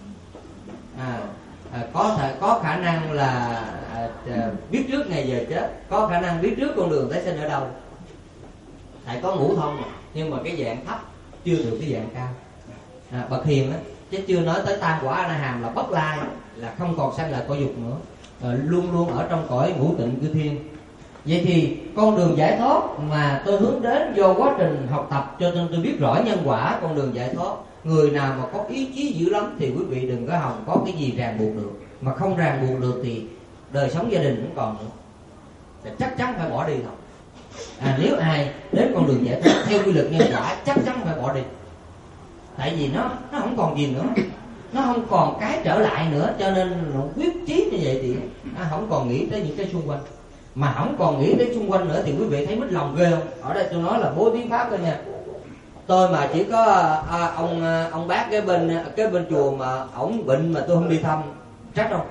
À, à, có thể có khả năng là à, biết trước ngày giờ chết, có khả năng biết trước con đường tái sinh ở đâu. Thầy có ngũ thông rồi, nhưng mà cái dạng thấp, chưa được cái dạng cao. À, bậc hiền đó, chứ chưa nói tới tam quả A Na Hàm là bất lai, là không còn sanh lại cõi dục nữa, à, luôn luôn ở trong cõi ngũ tịnh cư thiên. Vậy thì con đường giải thoát mà tôi hướng đến do quá trình học tập, cho nên tôi biết rõ nhân quả con đường giải thoát. Người nào mà có ý chí dữ lắm thì quý vị đừng có hòng có cái gì ràng buộc được. Mà không ràng buộc được thì đời sống gia đình cũng còn nữa, thì chắc chắn phải bỏ đi thôi. À, nếu ai đến con đường giải thoát theo quy luật nhân quả chắc chắn phải bỏ đi. Tại vì nó nó không còn gì nữa, nó không còn cái trở lại nữa, cho nên nó quyết chí như vậy thì nó không còn nghĩ tới những cái xung quanh. Mà không còn nghĩ đến xung quanh nữa thì quý vị thấy mít lòng ghê không? Ở đây tôi nói là bố thí pháp thôi nha. Tôi mà chỉ có à, ông ông bác cái bên cái bên chùa mà ổng bệnh mà tôi không đi thăm, trách không?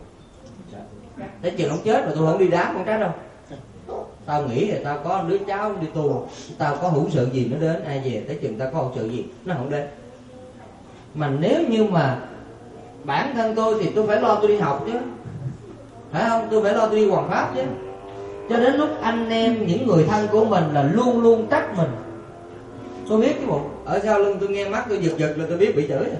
Tới chừng ông chết mà tôi không đi đám, không trách đâu. Tao nghĩ là tao có đứa cháu đi tu, tao có hữu sự gì nó đến, ai về tới chừng tao có hữu sự gì nó không đến. Mà nếu như mà bản thân tôi thì tôi phải lo tôi đi học chứ, phải không? Tôi phải lo tôi đi hoằng pháp chứ. Cho đến lúc anh em những người thân của mình là luôn luôn trách mình. Tôi biết cái bụng ở sau lưng tôi nghe mắt tôi giật giật là tôi biết bị chửi rồi.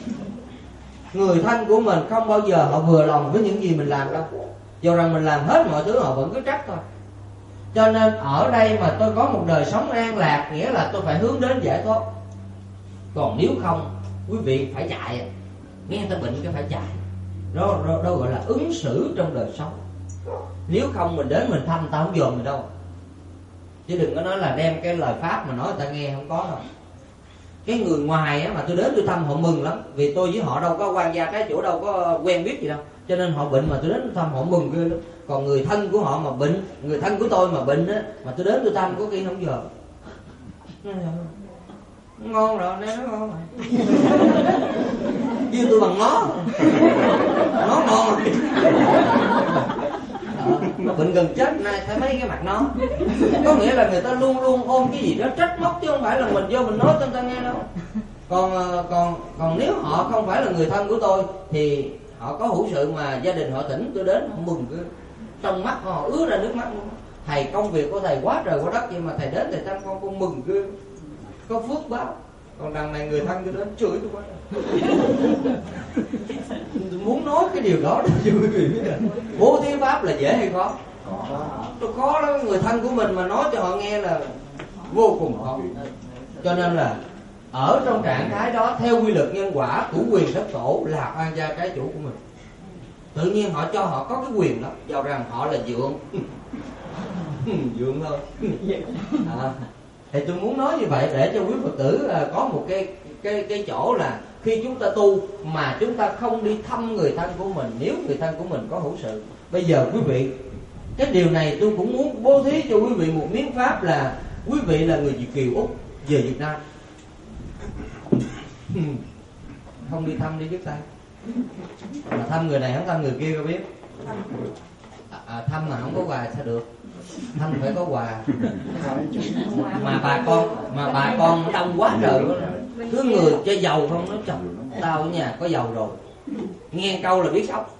Người thân của mình không bao giờ họ vừa lòng với những gì mình làm đâu, dù rằng mình làm hết mọi thứ họ vẫn cứ trách thôi. Cho nên ở đây mà tôi có một đời sống an lạc, nghĩa là tôi phải hướng đến giải thoát. Còn nếu không, quý vị phải chạy. nghe ta bệnh cái phải chạy. Đó, đó, đó gọi là ứng xử trong đời sống. Nếu không mình đến mình thăm ta không dòm mình đâu. Chứ đừng có nói là đem cái lời pháp mà nói người ta nghe, không có đâu. Cái người ngoài á, mà tôi đến tôi thăm họ mừng lắm. Vì tôi với họ đâu có quan gia trái chủ, đâu có quen biết gì đâu. Cho nên họ bệnh mà tôi đến tôi thăm họ mừng ghê lắm. Còn người thân của họ mà bệnh, người thân của tôi mà bệnh á, mà tôi đến tôi thăm có khi không giờ. Ngon rồi, nay nó ngon rồi. Chứ tôi bằng nó. Nó ngon rồi. Nó bệnh gần chết nay thấy mấy cái mặt nó. Có nghĩa là người ta luôn luôn ôm cái gì đó trách móc, chứ không phải là mình vô mình nói cho người ta nghe đâu. Còn còn còn nếu họ không phải là người thân của tôi thì họ có hữu sự mà gia đình họ tỉnh, tôi đến họ mừng cơ. Trong mắt họ ứa ra nước mắt luôn. Thầy công việc của thầy quá trời quá đất, nhưng mà thầy đến thầy thăm con con mừng cơ, có phước báo. Còn đằng này người thân tôi đến chửi tôi quá. Tôi muốn nói cái điều đó để cho quý vị biết là bố thí pháp là dễ hay khó? Tôi khó lắm. Người thân của mình mà nói cho họ nghe là vô cùng khó. Cho nên là ở trong trạng thái đó, theo quy luật nhân quả, của quyền thất tổ là oan gia trái chủ của mình. Tự nhiên họ cho họ có cái quyền đó, vào rằng họ là dượng. Dượng thôi. À, thì tôi muốn nói như vậy để cho quý Phật tử có một cái cái cái chỗ là khi chúng ta tu mà chúng ta không đi thăm người thân của mình, nếu người thân của mình có hữu sự. Bây giờ quý vị, cái điều này tôi cũng muốn bố thí cho quý vị một miếng pháp là quý vị là người Việt kiều Úc về Việt Nam, không đi thăm đi trước tay. Mà thăm người này không thăm người kia có biết. À, à, thăm mà không có quà sao được. Thăm phải có quà. Mà bà con mà bà con đông quá trời, cứ người chơi giàu không nói chồng tao ở nhà có giàu rồi, nghe câu là biết sốc.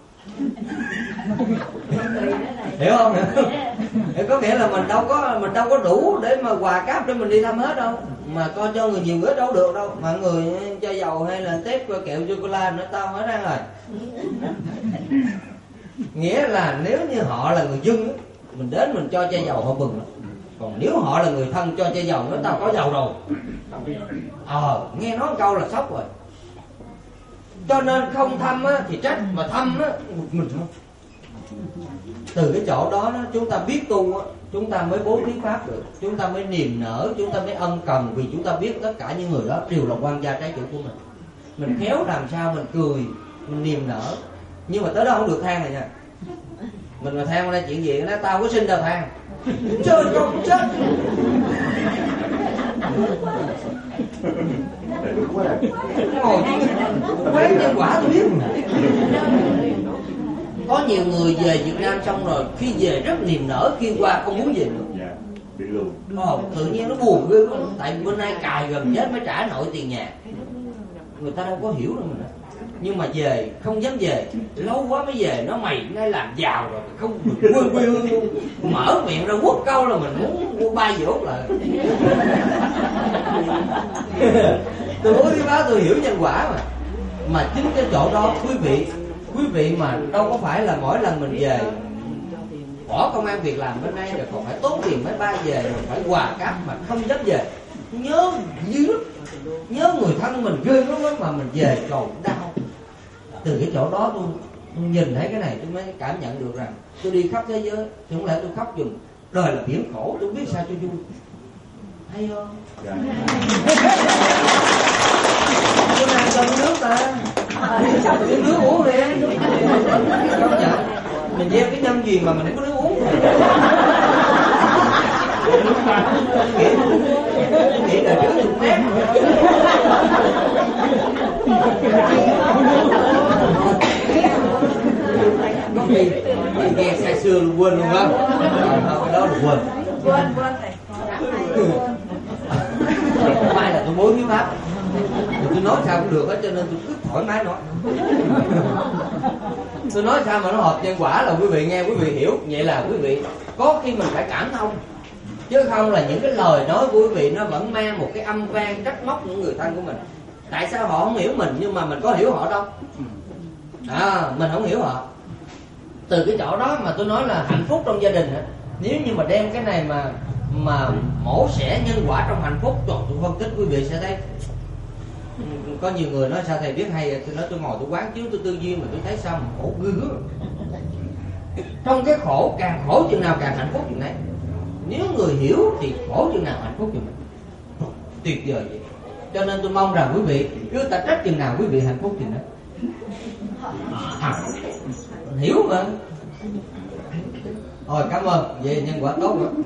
Hiểu không? Hiểu có nghĩa là mình đâu có mình đâu có đủ để mà quà cáp để mình đi thăm hết đâu, mà coi cho người nhiều người đâu được đâu, mà người cho dầu hay là tép kẹo sô cô la nữa tao hết ra rồi. Nghĩa là nếu như họ là người dân, mình đến mình cho chai dầu họ mừng. Còn nếu họ là người thân cho chai dầu, nói tao có dầu rồi, ờ nghe nói câu là sốc rồi. Cho nên không thăm á, thì trách, mà thăm á, mình không. Từ cái chỗ đó, đó chúng ta biết tu á, chúng ta mới bố thí pháp được, chúng ta mới niềm nở, chúng ta mới ân cần, vì chúng ta biết tất cả những người đó đều là quan gia trái chủ của mình. Mình khéo làm sao mình cười, mình niềm nở. Nhưng mà tới đó không được than này nha. Mình mà than đây chuyện gì, nó tao có xin đâu than. Chơi không chết. Ngồi quán nhân quả tôi biết. Có nhiều người về Việt Nam xong rồi khi về rất niềm nở, khi qua không muốn về nữa. Ồ, tự nhiên nó buồn ghê. Tại bên nay cài gần chết mới trả nổi tiền nhà. Người ta đâu có hiểu đâu mình. Nhưng mà về không dám về, lâu quá mới về, nó mày nay làm giàu rồi, không quên quê hương luôn. Mở miệng ra quất câu là mình muốn mua bay về Úc lại. Tôi muốn đi báo tôi hiểu nhân quả mà. Mà chính cái chỗ đó quý vị, quý vị mà đâu có phải là mỗi lần mình về bỏ công an việc làm bên đây rồi còn phải tốn tiền máy bay về, rồi phải quà cáp mà không dám về. Nhớ dữ lắm, nhớ người thân mình ghê lắm mà mình về còn đau. Từ cái chỗ đó tôi, tôi nhìn thấy cái này tôi mới cảm nhận được rằng tôi đi khắp thế giới, thì không lẽ tôi khóc dùm đời là biển khổ, tôi biết sao cho vui. Hay không? Tôi nào cần nước ta, uống nước uống đi. Không nhận. Mình gieo cái nhân gì mà mình không có nước uống. Nghĩ, nghĩ là trước chục mét. Có gì nghe say xưa luôn quên luôn á. Cái đó là quên. Quên quên thầy. Mai là tôi bố thí pháp. Tôi nói sao cũng được hết, cho nên tôi cứ thoải mái nói. Tôi nói sao mà nó hợp nhân quả là quý vị nghe, quý vị hiểu. Vậy là quý vị có khi mình phải cảm thông, chứ không là những cái lời nói của quý vị nó vẫn mang một cái âm vang trách móc những người thân của mình. Tại sao họ không hiểu mình, nhưng mà mình có hiểu họ đâu. À, mình không hiểu họ. Từ cái chỗ đó mà tôi nói là hạnh phúc trong gia đình. Nếu như mà đem cái này mà mà mổ xẻ nhân quả trong hạnh phúc, trời, tôi phân tích quý vị sẽ thấy Có nhiều người nói sao thầy biết hay, tôi nói tôi ngồi tôi quán chiếu tôi tư duy mà tôi thấy sao mà khổ ghê gớm. Trong cái khổ càng khổ chừng nào càng hạnh phúc chừng đấy. Nếu người hiểu thì khổ chừng nào hạnh phúc chừng đấy. Tuyệt vời vậy. Cho nên tôi mong rằng quý vị cứ ta trách chừng nào quý vị hạnh phúc chừng đó. À, hiểu mà. Thôi cảm ơn, về nhân quả tốt rồi.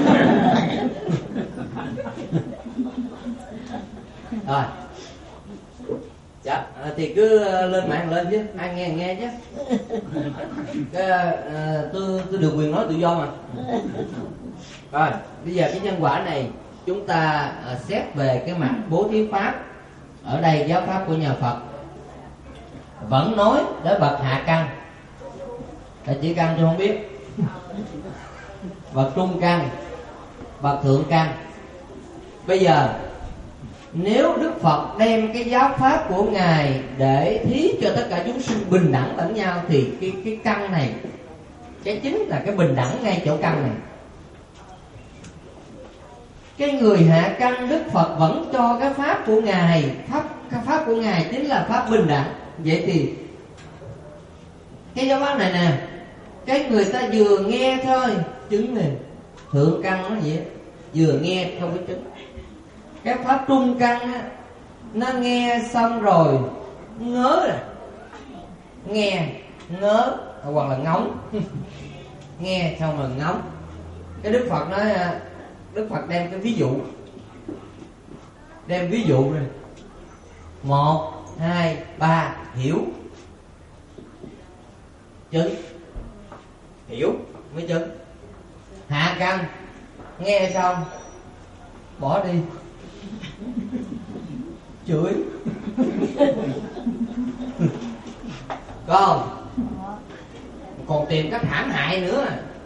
Rồi. Dạ, thì cứ lên mạng lên chứ, ai nghe nghe chứ. Cái, à, tôi tôi được quyền nói tự do mà. Rồi, bây giờ cái nhân quả này chúng ta à, xét về cái mặt bố thí pháp. Ở đây giáo pháp của nhà Phật vẫn nói đến bậc hạ căn. Tại chỉ căn tôi không biết. Bậc trung căn, bậc thượng căn. Bây giờ nếu Đức Phật đem cái giáo pháp của Ngài để thí cho tất cả chúng sinh bình đẳng lẫn nhau, thì cái cái căn này, cái chính là cái bình đẳng ngay chỗ căn này. Cái người hạ căn Đức Phật vẫn cho cái pháp của Ngài, pháp cái pháp của Ngài chính là pháp bình đẳng. Vậy thì cái giáo pháp này nè, cái người ta vừa nghe thôi chứng này, thượng căn nó vậy, vừa nghe không có chứng. Cái pháp trung căn á, nó nghe xong rồi ngớ rồi, nghe ngớ hoặc là ngóng. Nghe xong rồi ngóng. Cái Đức Phật nói, Đức Phật đem cái ví dụ, đem ví dụ rồi, một hai ba hiểu, chứng, hiểu mới chứng. Hạ căn nghe xong bỏ đi, chửi. Còn còn tìm cách hãm hại nữa,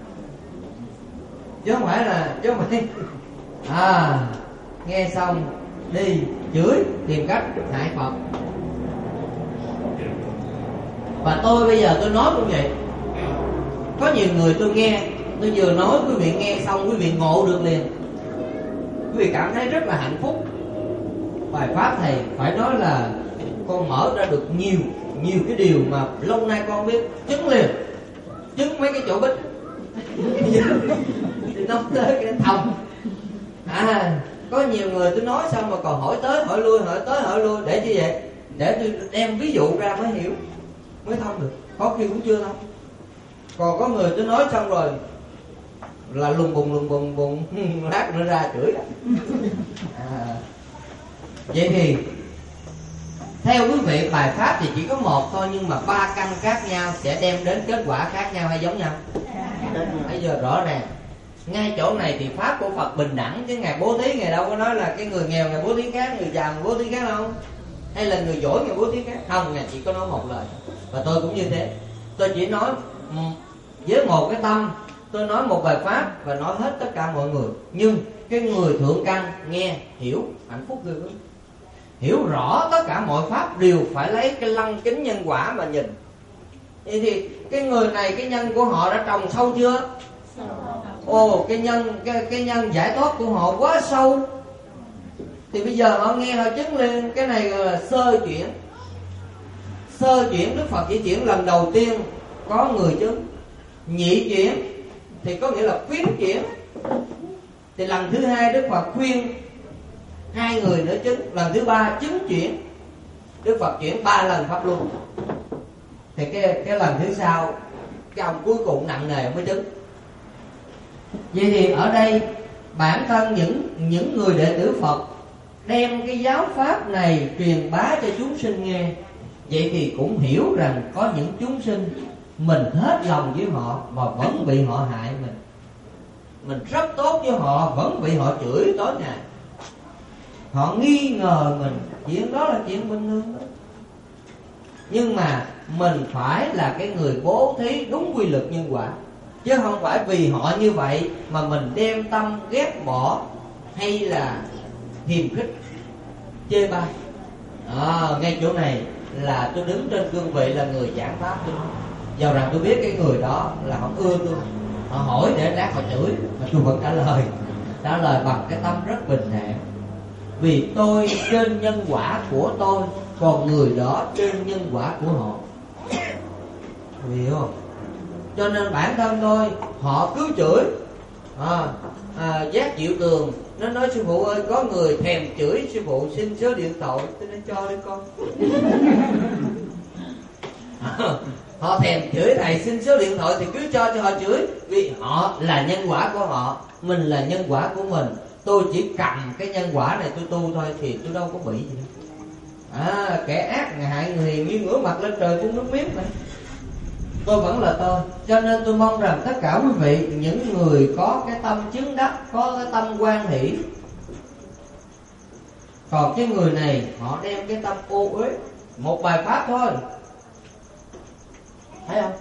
chứ không phải là chứ không phải à nghe xong đi chửi, tìm cách hại Phật. Và tôi bây giờ tôi nói cũng vậy. Có nhiều người tôi nghe, tôi vừa nói quý vị nghe xong quý vị ngộ được liền, quý vị cảm thấy rất là hạnh phúc. Bài pháp thầy phải nói là con mở ra được nhiều nhiều cái điều mà lâu nay con biết, chứng liền, chứng mấy cái chỗ bích. Thì nói tới cái thông. À, có nhiều người tôi nói xong mà còn hỏi tới hỏi lui, hỏi tới hỏi lui. Để như vậy, để tôi đem ví dụ ra mới hiểu, mới thông được. Có khi cũng chưa thông. Còn có người tôi nói xong rồi là lùng bùng lùng bùng bùng lát nữa ra chửi. À, vậy thì theo quý vị, bài pháp thì chỉ có một thôi, nhưng mà ba căn khác nhau sẽ đem đến kết quả khác nhau hay giống nhau? Bây giờ rõ ràng ngay chỗ này thì pháp của Phật bình đẳng, chứ Ngài bố thí Ngài đâu có nói là cái người nghèo Ngài bố thí khác, người giàu Ngài bố thí khác đâu, hay là người giỏi Ngài bố thí khác. Không, Ngài chỉ có nói một lời. Và tôi cũng như thế. Tôi chỉ nói với một cái tâm, tôi nói một bài pháp và nói hết tất cả mọi người. Nhưng cái người thượng căn nghe hiểu hạnh phúc ghê gớm, hiểu rõ tất cả mọi pháp đều phải lấy cái lăng kính nhân quả mà nhìn. Vậy thì cái người này, cái nhân của họ đã trồng sâu chưa? Ồ, cái nhân cái, cái nhân giải thoát của họ quá sâu. Thì bây giờ họ nghe họ chứng lên. Cái này là sơ chuyển. Sơ chuyển Đức Phật chỉ chuyển lần đầu tiên có người chứng. Nhị chuyển thì có nghĩa là khuyến chuyển. Thì lần thứ hai Đức Phật khuyên hai người nữa chứng. Lần thứ ba chứng chuyển, Đức Phật chuyển ba lần pháp luân. Thì cái cái lần thứ sau cái ông cuối cùng nặng nề mới chứng. Vậy thì ở đây bản thân những những người đệ tử Phật đem cái giáo pháp này truyền bá cho chúng sinh nghe. Vậy thì cũng hiểu rằng có những chúng sinh mình hết lòng với họ mà vẫn bị họ hại mình. Mình rất tốt với họ vẫn bị họ chửi tối ngày. Họ nghi ngờ mình, chuyện đó là chuyện bình thường đó. Nhưng mà mình phải là cái người bố thí đúng quy luật nhân quả, chứ không phải vì họ như vậy mà mình đem tâm ghét bỏ hay là hiềm khích chê bai. À, ngay chỗ này là tôi đứng trên cương vị là người giảng pháp, tôi vào rằng tôi biết cái người đó là họ ưa tôi, họ hỏi để lát họ chửi mà tôi vẫn trả lời trả lời bằng cái tâm rất bình thản. vì tôi trên nhân quả của tôi, còn người đó trên nhân quả của họ. Hiểu không? Cho nên bản thân tôi, họ cứ chửi à, à, Giác Diệu Tường nó nói sư phụ ơi, có người thèm chửi sư phụ, xin số điện thoại. Tôi nói cho đi con. à, Họ thèm chửi thầy, xin số điện thoại thì cứ cho cho họ chửi, vì họ là nhân quả của họ, mình là nhân quả của mình. Tôi chỉ cầm cái nhân quả này tôi tu thôi, thì tôi đâu có bị gì đâu. À, kẻ ác hại người hiền như ngửa mặt lên trời cũng nước miếng này. Tôi vẫn là tôi. Cho nên tôi mong rằng tất cả quý vị, những người có cái tâm chứng đắc, có cái tâm hoan hỷ. Còn cái người này họ đem cái tâm ô uế, một bài pháp thôi, thấy không?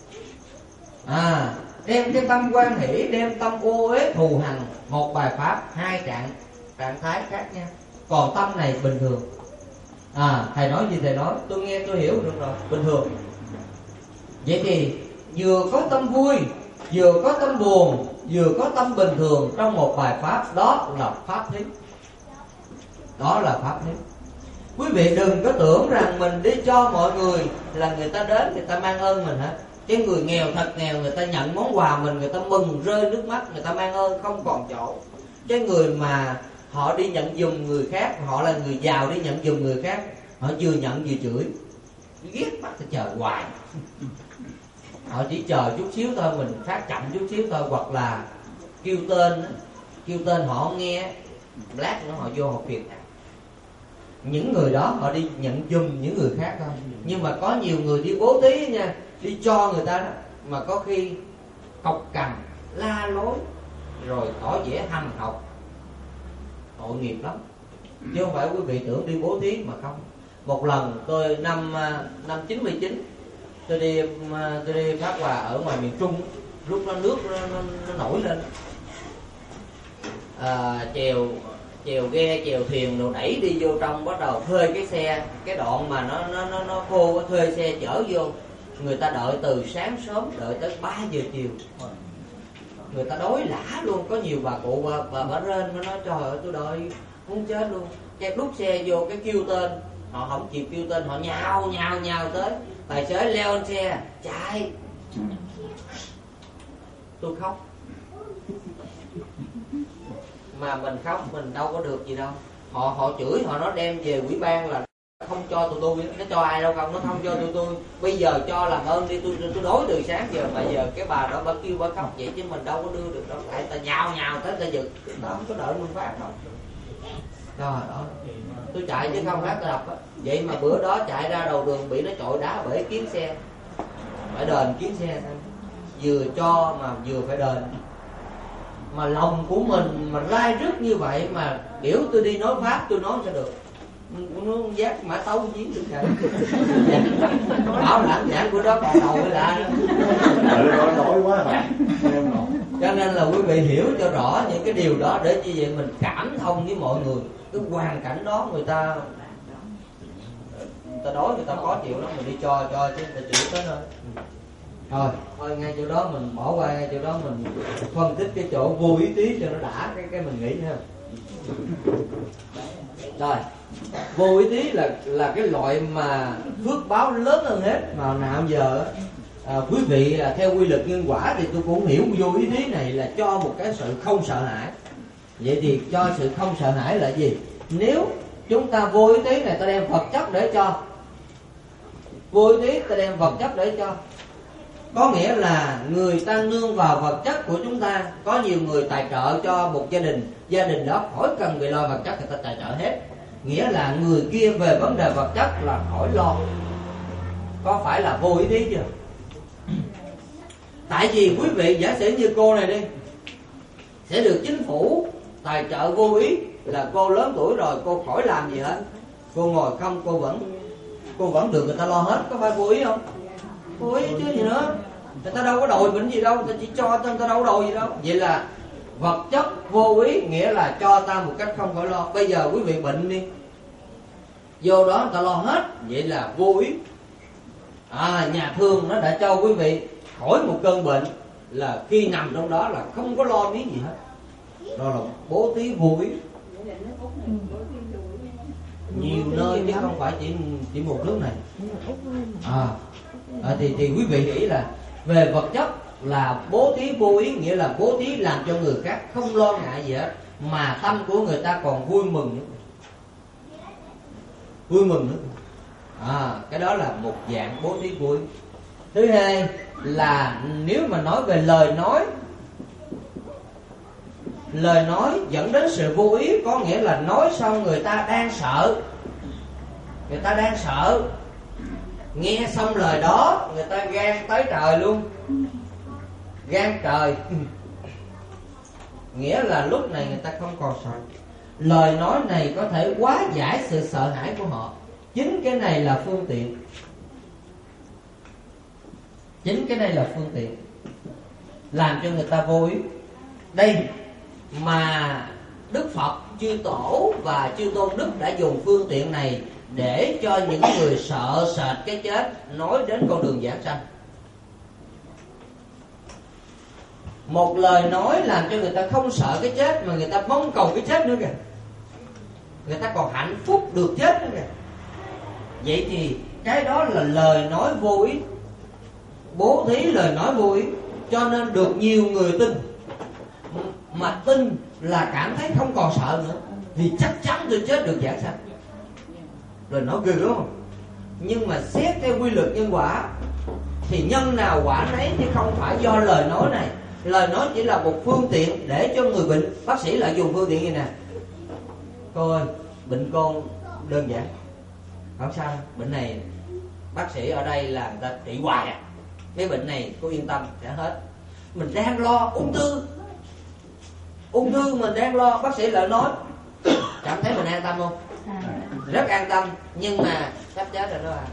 À, đem cái tâm hoan hỷ, đem tâm ô uế thù hằn, một bài pháp, hai trạng trạng thái khác nhau. Còn tâm này bình thường. À, thầy nói gì thầy nói, tôi nghe tôi hiểu được rồi, bình thường. Vậy thì vừa có tâm vui, vừa có tâm buồn, vừa có tâm bình thường trong một bài pháp, đó là pháp thí. Đó là pháp thí. Quý vị đừng có tưởng rằng mình đi cho mọi người là người ta đến, người ta mang ơn mình hả? Cái người nghèo thật nghèo, người ta nhận món quà mình, người ta mừng rơi nước mắt, người ta mang ơn không còn chỗ. Cái người mà họ đi nhận giùm người khác, họ là người giàu đi nhận giùm người khác, họ vừa nhận vừa chửi, ghét bắt ta chờ hoài. Họ chỉ chờ chút xíu thôi, mình phát chậm chút xíu thôi, hoặc là kêu tên, kêu tên họ không nghe, lát nữa họ vô họ phiền. Những người đó họ đi nhận giùm những người khác thôi. Nhưng mà có nhiều người đi bố thí nha, đi cho người ta đó, mà có khi cọc cằn, la lối, rồi tỏ vẻ hầm học, tội nghiệp lắm. Chứ không phải quý vị tưởng đi bố thí mà không. Một lần tôi năm năm chín mươi chín, tôi đi tôi đi phát quà ở ngoài miền Trung, lúc đó nước nó, nó, nó nổi lên, à, chèo chèo ghe chèo thuyền rồi đẩy đi vô trong, bắt đầu thuê cái xe, cái đoạn mà nó nó nó, nó khô, thuê xe chở vô. Người ta đợi từ sáng sớm đợi tới ba giờ chiều, người ta đói lả luôn. Có nhiều bà cụ bà bà, bà rên, nó nói trời ơi tôi đợi muốn chết luôn. Cái đút xe vô, cái kêu tên, họ không chịu kêu tên, họ nhào nhào nhào tới. Tài xế leo lên xe chạy, tôi khóc. Mà mình khóc mình đâu có được gì đâu. Họ họ chửi, họ nói đem về ủy ban là không cho tụi tôi. Nó cho ai đâu không, nó không cho tụi tôi. Bây giờ cho làm ơn đi, tôi tôi đói từ sáng giờ. Mà giờ cái bà đó bà kêu bà khóc vậy chứ mình đâu có đưa được đâu. Tại ta nhào nhào tới ta giật, ta không có đợi mình phát đâu. Trời ơi, tôi chạy chứ không phát tôi đập á. Vậy mà bữa đó chạy ra đầu đường bị nó chọi đá bể kiến xe, phải đền kiến xe. Vừa cho mà vừa phải đền. Mà lòng của mình mà rai rứt như vậy, mà biểu tôi đi nói pháp tôi nói sao được. Nó giác mã tấu giếng được rồi. Bảo lãnh giảng của đó còn đầu lại. Nói quá hả? Cho nên là quý vị hiểu cho rõ những cái điều đó, để như vậy mình cảm thông với mọi người. Cái hoàn cảnh đó người ta người ta đói, người ta khó chịu lắm, mình đi cho cho chứ người ta chịu tới thôi. Rồi, thôi ngay chỗ đó mình bỏ qua, ngay chỗ đó mình phân tích cái chỗ vô ý tí cho nó đã, cái cái mình nghĩ ha. Rồi, vô ý tí là là cái loại mà phước báo lớn hơn hết mà nào giờ à, quý vị à, theo quy luật nhân quả thì tôi cũng hiểu vô ý tí này là cho một cái sự không sợ hãi. Vậy thì cho sự không sợ hãi là gì? Nếu chúng ta vô ý tí này ta đem vật chất để cho, vô ý tí ta đem vật chất để cho, có nghĩa là người ta nương vào vật chất của chúng ta. Có nhiều người tài trợ cho một gia đình, gia đình đó khỏi cần bị lo vật chất, người ta tài trợ hết. Nghĩa là người kia về vấn đề vật chất là khỏi lo. Có phải là vô ý tí chưa? Tại vì quý vị giả sử như cô này đi, sẽ được chính phủ tài trợ vô ý, là cô lớn tuổi rồi, cô khỏi làm gì hết, cô ngồi không, cô vẫn cô vẫn được người ta lo hết. Có phải vô ý không? Vô ý chứ gì nữa. Người ta đâu có đòi bệnh gì đâu, người ta chỉ cho người ta đâu có đòi gì đâu. Vậy là vật chất vô ý, nghĩa là cho ta một cách không phải lo. Bây giờ quý vị bệnh đi, vô đó người ta lo hết, vậy là vô ý. À, nhà thương nó đã cho quý vị khỏi một cơn bệnh, là khi nằm trong đó là không có lo miếng gì hết. Đó là bố thí vô ý. nhiều nơi chứ không phải chỉ chỉ một nước này. À, à thì thì quý vị nghĩ là về vật chất là bố thí vô ý, nghĩa là bố thí làm cho người khác không lo ngại gì hết, mà tâm của người ta còn vui mừng nữa. Vui mừng nữa. À, cái đó là một dạng bố thí vô ý. Thứ hai là nếu mà nói về lời nói, lời nói dẫn đến sự vô ý, có nghĩa là nói xong người ta đang sợ, người ta đang sợ, nghe xong lời đó người ta gan tới trời luôn, gan trời. Nghĩa là lúc này người ta không còn sợ. Lời nói này có thể hóa giải sự sợ hãi của họ. Chính cái này là phương tiện. Chính cái này là phương tiện làm cho người ta vô ý. Đây mà Đức Phật, chư Tổ và chư Tôn Đức đã dùng phương tiện này để cho những người sợ sệt cái chết nói đến con đường giảng sanh. Một lời nói làm cho người ta không sợ cái chết, mà người ta mong cầu cái chết nữa kìa. Người ta còn hạnh phúc được chết nữa kìa. Vậy thì cái đó là lời nói vô ý, bố thí lời nói vô ý, cho nên được nhiều người tin. Mà tin là cảm thấy không còn sợ nữa, vì chắc chắn tôi chết được giảng sanh. Rồi nói ghê đúng không? Nhưng mà xét theo quy luật nhân quả thì nhân nào quả nấy, chứ không phải do lời nói này. Lời nói chỉ là một phương tiện để cho người bệnh. Bác sĩ lại dùng phương tiện như nè: cô ơi, bệnh con đơn giản, không sao, bệnh này bác sĩ ở đây là người ta trị hoài à, cái bệnh này cô yên tâm sẽ hết. Mình đang lo ung thư, ung thư mình đang lo, bác sĩ lại nói, cảm thấy mình an tâm không? Rất an tâm, nhưng mà sắp chết rồi đó à.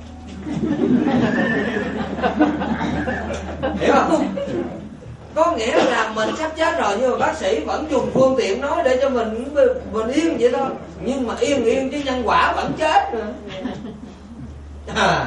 Hiểu không? Có nghĩa là mình sắp chết rồi, nhưng mà bác sĩ vẫn dùng phương tiện nói để cho mình mình yên vậy thôi. Nhưng mà yên yên chứ nhân quả vẫn chết nữa. À,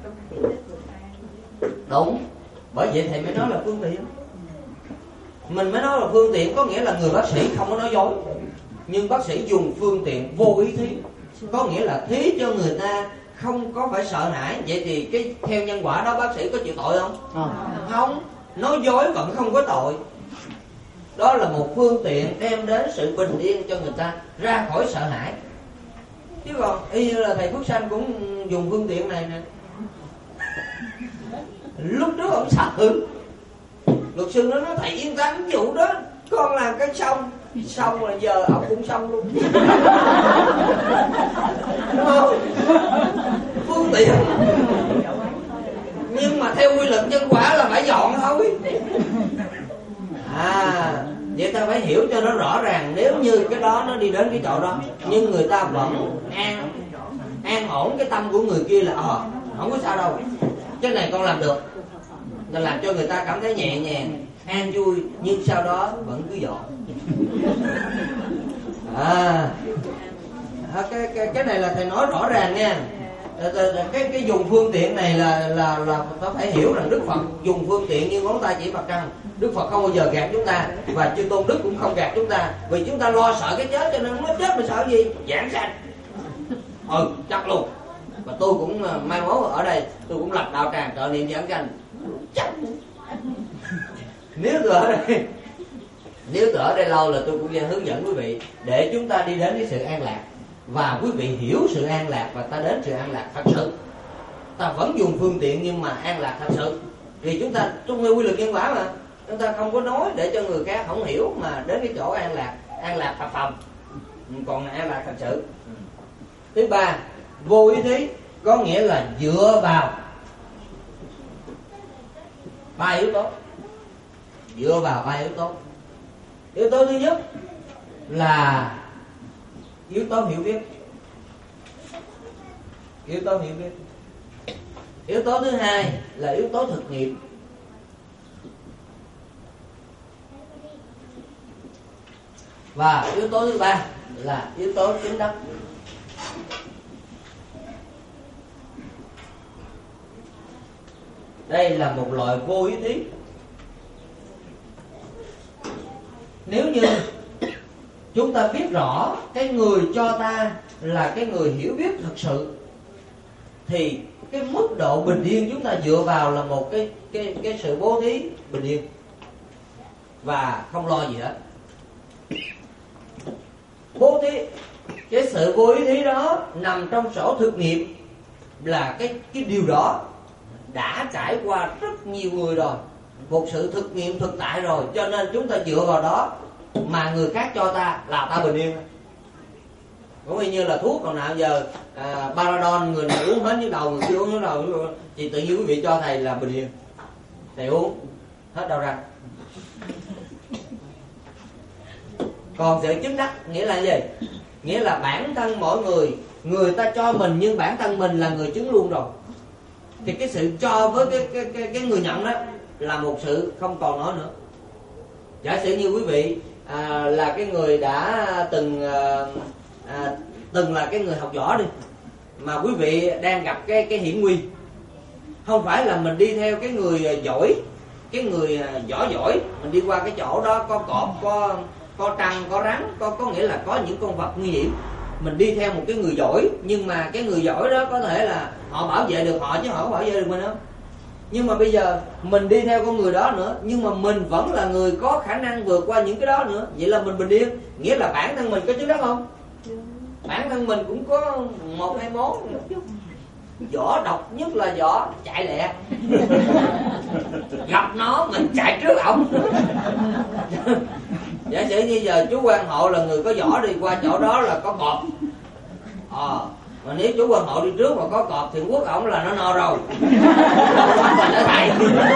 đúng. Bởi vậy thầy mới nói là phương tiện. Mình mới nói là phương tiện, có nghĩa là người bác sĩ không có nói dối, nhưng bác sĩ dùng phương tiện vô ý thí, có nghĩa là thí cho người ta không có phải sợ hãi. Vậy thì cái theo nhân quả đó bác sĩ có chịu tội không? À. Không. Nói dối vẫn không có tội. Đó là một phương tiện đem đến sự bình yên cho người ta, ra khỏi sợ hãi. Chứ còn y như là thầy Phước Sanh cũng dùng phương tiện này nè. Lúc trước ông sợ, luật sư nó nói thầy yên tâm cái vụ đó, con làm cái xong, xong rồi giờ ông cũng xong luôn. Đúng không? Phương tiện. Nhưng mà theo quy luật nhân quả là phải dọn thôi. À, vậy ta phải hiểu cho nó rõ ràng. Nếu như cái đó nó đi đến cái chỗ đó, nhưng người ta vẫn an an ổn cái tâm của người kia là ờ, không có sao đâu, cái này con làm được, là làm cho người ta cảm thấy nhẹ nhàng, an vui, nhưng sau đó vẫn cứ dọn. À, cái cái cái này là thầy nói rõ ràng nha. Cái cái dùng phương tiện này là là là ta phải hiểu rằng Đức Phật dùng phương tiện như ngón tay chỉ mặt trăng. Đức Phật không bao giờ gạt chúng ta, và chư Tôn Đức cũng không gạt chúng ta, vì chúng ta lo sợ cái chết cho nên nó chết mình sợ gì? Giảng sanh. Ừ, chắc luôn. Và tôi cũng mai mốt ở đây tôi cũng lập đạo tràng trợ niệm giảng sanh. Chắc. Nếu tôi ở đây nếu tôi ở đây lâu là tôi cũng sẽ hướng dẫn quý vị để chúng ta đi đến cái sự an lạc, và quý vị hiểu sự an lạc và ta đến sự an lạc thật sự. Ta vẫn dùng phương tiện nhưng mà an lạc thật sự, vì chúng ta trong quy luật nhân quả mà, chúng ta không có nói để cho người khác không hiểu mà đến cái chỗ an lạc, an lạc thật phòng, còn an lạc thật sự. Thứ ba, vô ý thí, có nghĩa là dựa vào ba yếu tố. Dựa vào ba yếu tố. Yếu tố thứ nhất là yếu tố hiểu biết. Yếu tố hiểu biết. Yếu tố thứ hai là yếu tố thực nghiệm. Và yếu tố thứ ba là yếu tố chứng đắc. Đây là một loại vô ý thí. Nếu như chúng ta biết rõ cái người cho ta là cái người hiểu biết thật sự, thì cái mức độ bình yên chúng ta dựa vào là một cái cái cái sự bố thí bình yên và không lo gì hết. Bố thí, cái sự vô ý thí đó nằm trong sổ thực nghiệm, là cái cái điều đó đã trải qua rất nhiều người rồi, một sự thực nghiệm thực tại rồi, cho nên chúng ta dựa vào đó mà người khác cho ta là ta bình yên. Cũng như là thuốc còn nào giờ à, Paradol người này uống hết nhức đầu, người kia uống nhức đầu, thì tự nhiên quý vị cho thầy là bình yên, thầy uống hết đau răng. Còn sự chứng đắc nghĩa là gì? Nghĩa là bản thân mỗi người, người ta cho mình nhưng bản thân mình là người chứng luôn rồi, thì cái sự cho với cái cái cái, cái người nhận đó là một sự không còn nói nữa. Giả sử như quý vị à, là cái người đã từng à, à, từng là cái người học võ đi, mà quý vị đang gặp cái cái hiểm nguy, không phải là mình đi theo cái người giỏi, cái người giỏi giỏi mình đi qua cái chỗ đó có cọp, có có trăng, có rắn, có có nghĩa là có những con vật nguy hiểm, mình đi theo một cái người giỏi, nhưng mà cái người giỏi đó có thể là họ bảo vệ được họ chứ họ không bảo vệ được mình không. Nhưng mà bây giờ mình đi theo con người đó nữa, nhưng mà mình vẫn là người có khả năng vượt qua những cái đó nữa, vậy là mình bình yên. Nghĩa là bản thân mình có chứng đắc không? Bản thân mình cũng có một hai món. Võ độc nhất là võ chạy lẹ, gặp nó mình chạy trước ổng. Giả sử như giờ chú Quan Hộ là người có võ, đi qua chỗ đó là có cọp, ờ mà nếu chú Quan Hộ đi trước mà có cọp thì quốc ổng là nó no rồi. Mình nói thầy.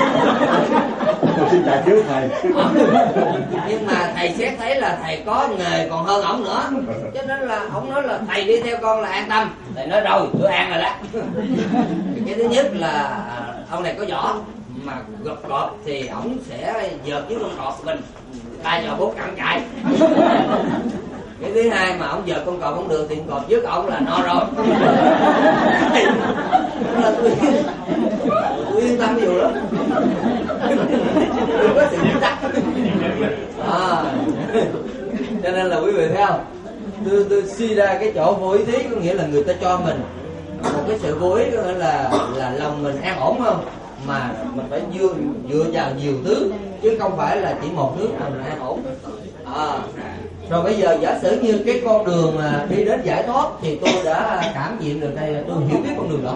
Xin chào trước thầy. Nhưng mà thầy xét thấy là thầy có nghề còn hơn ổng nữa, cho nên là ổng nói là thầy đi theo con là an tâm. Thầy nói rồi, tôi an rồi đó. Cái thứ nhất là ông này có võ, mà gặp cọp thì ổng sẽ dợt với con cọp mình ba giờ bốn cặn chạy. Cái thứ hai mà ông vợ con cọp không được thì con cọp trước ông là no rồi. Là tôi, tôi yên tâm nhiều lắm. Tôi có sự yên tâm. À, cho nên là quý vị thấy không, tôi, tôi suy ra cái chỗ vô ý thí có nghĩa là người ta cho mình một cái sự vô ý, có nghĩa là là lòng mình an ổn không, mà mình phải dựa dựa vào nhiều thứ chứ không phải là chỉ một thứ mà mình an ổn. À, rồi bây giờ giả sử như cái con đường mà đi đến giải thoát thì tôi đã cảm nhận được đây, tôi hiểu biết con đường đó,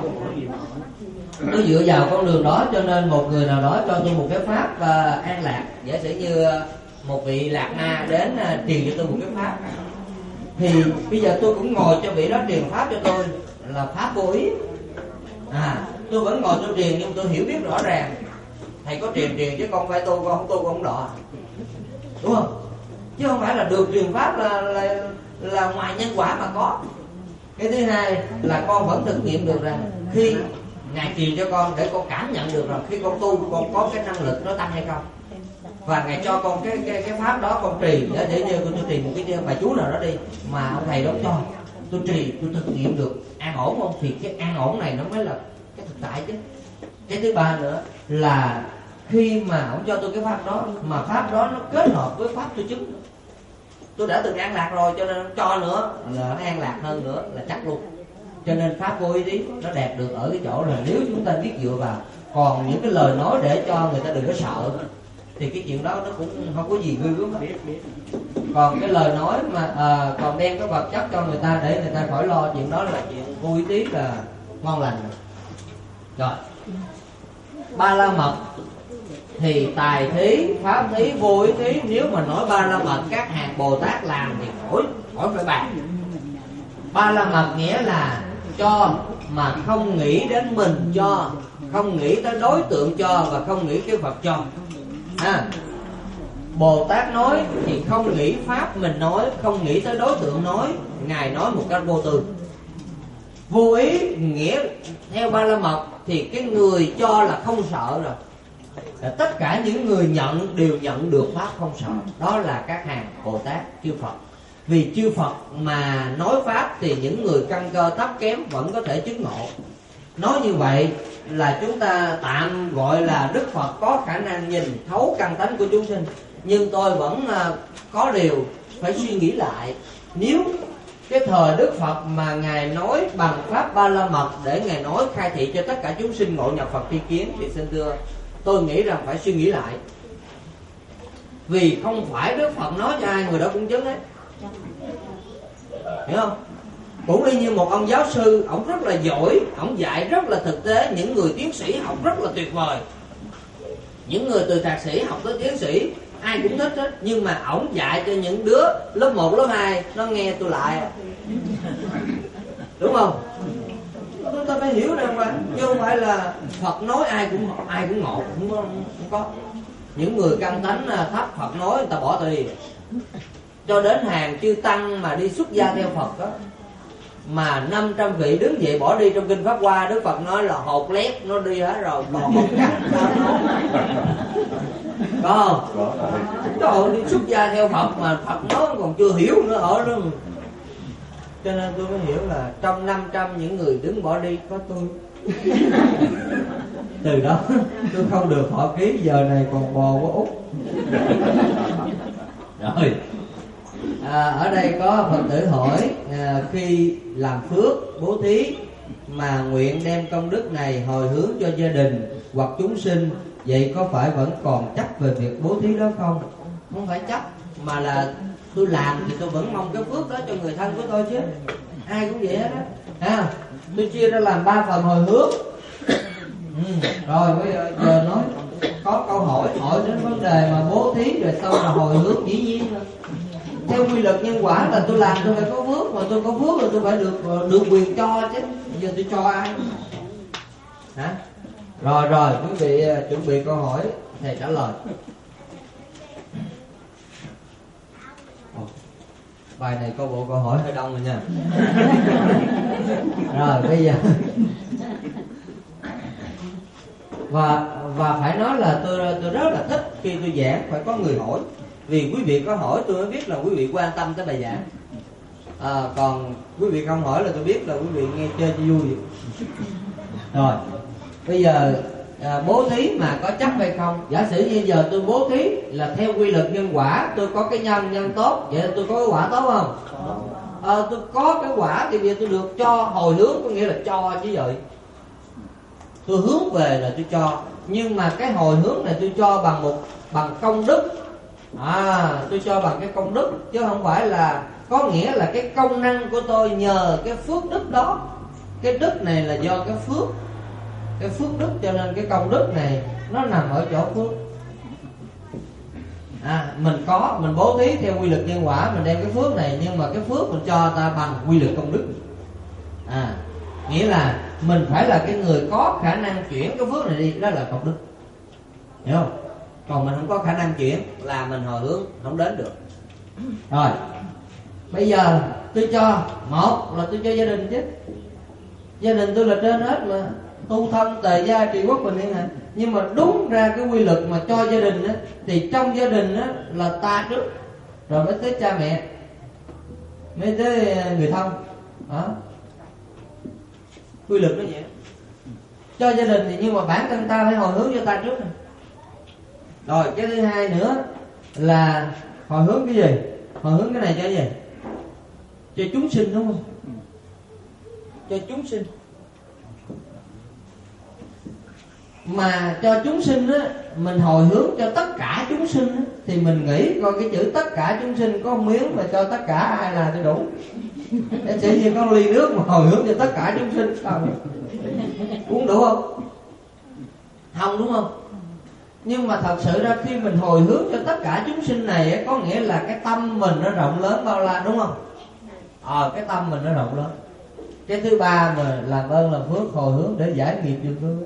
tôi dựa vào con đường đó cho nên một người nào đó cho tôi một cái pháp uh, an lạc. Giả sử như một vị lạc ma đến uh, truyền cho tôi một cái pháp, thì bây giờ tôi cũng ngồi cho vị đó truyền pháp cho tôi là pháp vô ý. À, tôi vẫn ngồi tôi truyền nhưng tôi hiểu biết rõ ràng thầy có truyền truyền chứ không phải tôi con không tôi con không đọ, đúng không? Chứ không phải là được truyền pháp là là, là ngoài nhân quả mà có. Cái thứ hai là con vẫn thực nghiệm được rằng khi ngài truyền cho con để con cảm nhận được rằng khi con tu con có cái năng lực nó tăng hay không, và ngài cho con cái cái cái pháp đó con trì. Để để như tôi trì một cái bài chú nào đó đi mà ông thầy đó cho tôi trì, tôi thực nghiệm được an ổn không, thì cái an ổn này nó mới là cái thực tại chứ. Cái thứ ba nữa là khi mà ông cho tôi cái pháp đó mà pháp đó nó kết hợp với pháp tôi chứng, tôi đã từng an lạc rồi cho nên cho nữa là nó an lạc hơn nữa là chắc luôn. Cho nên pháp vô ý thí nó đẹp được ở cái chỗ là nếu chúng ta biết dựa vào. Còn những cái lời nói để cho người ta đừng có sợ thì cái chuyện đó nó cũng không có gì ghê gớm hết. Còn cái lời nói mà à, còn đem cái vật chất cho người ta để người ta khỏi lo, chuyện đó là chuyện vô ý thí là ngon lành. Rồi ba la mật thì tài thí, pháp thí, vô ý thí. Nếu mà nói ba la mật các hàng Bồ Tát làm thì khỏi khỏi phải bàn. Ba la mật nghĩa là cho mà không nghĩ đến mình cho, không nghĩ tới đối tượng cho và không nghĩ cái Phật cho. À, Bồ Tát nói thì không nghĩ pháp mình nói, không nghĩ tới đối tượng nói, ngài nói một cách vô tư. Vô ý nghĩa theo ba la mật thì cái người cho là không sợ rồi. Tất cả những người nhận đều nhận được pháp không sợ. Đó là các hàng Bồ Tát chư Phật. Vì chư Phật mà nói pháp thì những người căn cơ thấp kém vẫn có thể chứng ngộ. Nói như vậy là chúng ta tạm gọi là Đức Phật có khả năng nhìn thấu căn tánh của chúng sinh. Nhưng tôi vẫn có điều phải suy nghĩ lại. Nếu cái thời Đức Phật mà Ngài nói bằng pháp Ba La Mật để Ngài nói khai thị cho tất cả chúng sinh ngộ nhập Phật tri kiến, thì xin thưa tôi nghĩ rằng phải suy nghĩ lại. Vì không phải Đức Phật nói cho ai người đó cũng chứng đấy, hiểu không? Cũng y như một ông giáo sư, ông rất là giỏi, ông dạy rất là thực tế. Những người tiến sĩ học rất là tuyệt vời, những người từ thạc sĩ học tới tiến sĩ ai cũng thích hết. Nhưng mà ổng dạy cho những đứa lớp một, lớp hai nó nghe tôi lại, đúng không? Chúng ta phải hiểu rằng là chứ không phải là Phật nói ai cũng ai cũng ngộ, không có, không có. Những người căn tánh thấp Phật nói người ta bỏ tôi đi. Cho đến hàng chư tăng mà đi xuất gia theo Phật đó, mà năm trăm vị đứng dậy bỏ đi trong kinh Pháp Hoa, Đức Phật nói là hột lét nó đi hết rồi, còn không chắc sao nó. Có không? Trời ơi, đi xuất gia theo Phật mà Phật nói còn chưa hiểu nữa ở đó. Cho nên tôi mới hiểu là trong năm trăm những người đứng bỏ đi có tôi. Từ đó tôi không được họ ký, giờ này còn bò quá út. Rồi à, ở đây có Phật tử hỏi à, khi làm phước bố thí mà nguyện đem công đức này hồi hướng cho gia đình hoặc chúng sinh, vậy có phải vẫn còn chấp về việc bố thí đó không? Không phải chấp, mà là tôi làm thì tôi vẫn mong cái phước đó cho người thân của tôi chứ. Ai cũng vậy hết á. À, tôi chia ra làm ba phần hồi hướng. Ừ, rồi bây giờ, giờ nói có câu hỏi hỏi đến vấn đề mà bố thí rồi sau là hồi hướng, dĩ nhiên rồi. Theo quy luật nhân quả là tôi làm tôi phải có phước, mà tôi có phước rồi tôi phải được được quyền cho chứ. Bây giờ tôi cho ai? Hả? Rồi rồi quý vị chuẩn bị câu hỏi thầy trả lời. Bài này có bộ câu hỏi hơi đông rồi nha. Rồi bây giờ và và phải nói là tôi tôi rất là thích khi tôi giảng phải có người hỏi, vì quý vị có hỏi tôi mới biết là quý vị quan tâm tới bài giảng. À, còn quý vị không hỏi là tôi biết là quý vị nghe chơi cho vui vậy. Rồi bây giờ à, bố thí mà có chấp hay không? Giả sử như giờ tôi bố thí là theo quy luật nhân quả, tôi có cái nhân nhân tốt, vậy tôi có cái quả tốt không? À, tôi có cái quả thì bây giờ tôi được cho hồi hướng, có nghĩa là cho chứ vậy. Tôi hướng về là tôi cho, nhưng mà cái hồi hướng này tôi cho bằng một bằng công đức. À, tôi cho bằng cái công đức chứ không phải là có nghĩa là cái công năng của tôi nhờ cái phước đức đó. Cái đức này là do cái phước, cái phước đức, cho nên cái công đức này nó nằm ở chỗ phước. À, mình có mình bố thí theo quy luật nhân quả, mình đem cái phước này, nhưng mà cái phước mình cho ta bằng quy luật công đức. À, nghĩa là mình phải là cái người có khả năng chuyển cái phước này đi, đó là công đức, hiểu không? Còn mình không có khả năng chuyển là mình hồi hướng không đến được. Rồi bây giờ tôi cho, một là tôi cho gia đình chứ, gia đình tôi là trên hết mà, tu thân tề gia trị quốc bình yên hạnh. Nhưng mà đúng ra cái quy luật mà cho gia đình á, thì trong gia đình á là ta trước, rồi mới tới cha mẹ, mới tới người thân đó. Quy luật nó vậy. Cho gia đình thì nhưng mà bản thân ta phải hồi hướng cho ta trước. Rồi cái thứ hai nữa là hồi hướng cái gì? Hồi hướng cái này cho gì? Cho chúng sinh, đúng không? Cho chúng sinh. Mà cho chúng sinh á, mình hồi hướng cho tất cả chúng sinh á, thì mình nghĩ coi cái chữ tất cả chúng sinh có miếng mà cho tất cả ai là tôi đủ. Để sẽ như có ly nước mà hồi hướng cho tất cả chúng sinh sao? Uống đủ không? Không, đúng không? Nhưng mà thật sự ra khi mình hồi hướng cho tất cả chúng sinh này ấy, có nghĩa là cái tâm mình nó rộng lớn bao la, đúng không? Ờ, à, cái tâm mình nó rộng lớn. Cái thứ ba mà làm ơn làm phước hồi hướng để giải nghiệp giùm tôi.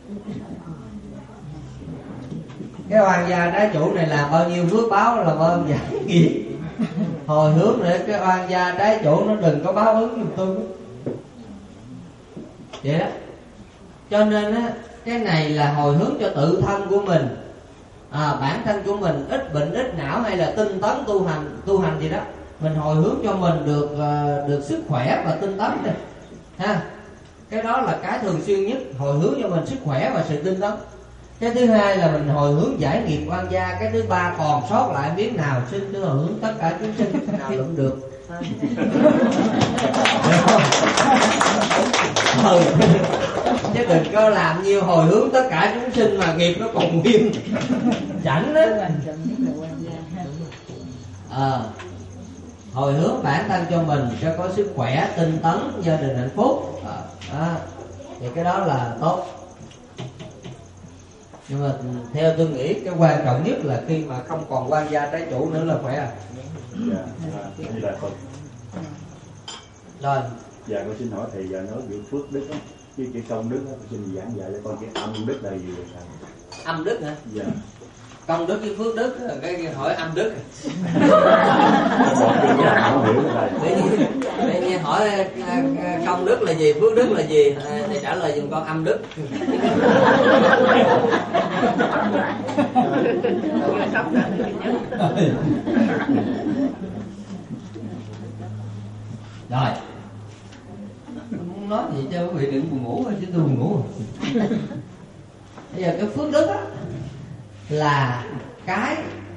Cái oan gia trái chủ này làm bao nhiêu phước báo làm ơn giải nghiệp, hồi hướng để cái oan gia trái chủ nó đừng có báo ứng giùm tôi. Vậy đó. Cho nên á, cái này là hồi hướng cho tự thân của mình, à, bản thân của mình ít bệnh ít não hay là tinh tấn tu hành tu hành gì đó, mình hồi hướng cho mình được uh, được sức khỏe và tinh tấn đi ha. Cái đó là cái thường xuyên nhất, hồi hướng cho mình sức khỏe và sự tinh tấn. Cái thứ hai là mình hồi hướng giải nghiệp oan gia. Cái thứ ba còn sót lại miếng nào xin tôi hồi hướng tất cả chúng sinh nào cũng được. Ừ. Chứ đừng có làm nhiều hồi hướng tất cả chúng sinh mà nghiệp nó còn nguyên chảnh đó. À, hồi hướng bản thân cho mình cho có sức khỏe, tinh tấn, gia đình hạnh phúc. À, à, thì cái đó là tốt. Nhưng mà theo tôi nghĩ cái quan trọng nhất là khi mà không còn quan gia trái chủ nữa là khỏe à. Dạ, như là Phật. Rồi. Dạ con xin hỏi thầy giờ nói về phước đức đó, chứ chữ công đức đó, xin giảng dạy cho con cái âm đức là gì vậy thầy? Âm đức hả? Dạ. Công đức với phước đức, cái, cái hỏi âm đức. Tự nhiên hỏi công đức là gì, phước đức là gì, thầy trả lời giùm con âm đức. Rồi, muốn nói gì cho quý vị đừng buồn ngủ, chứ tôi buồn ngủ. Bây giờ cái phước đức á là cái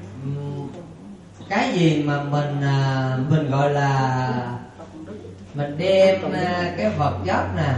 cái gì mà mình mình gọi là mình đem cái vật chất nè,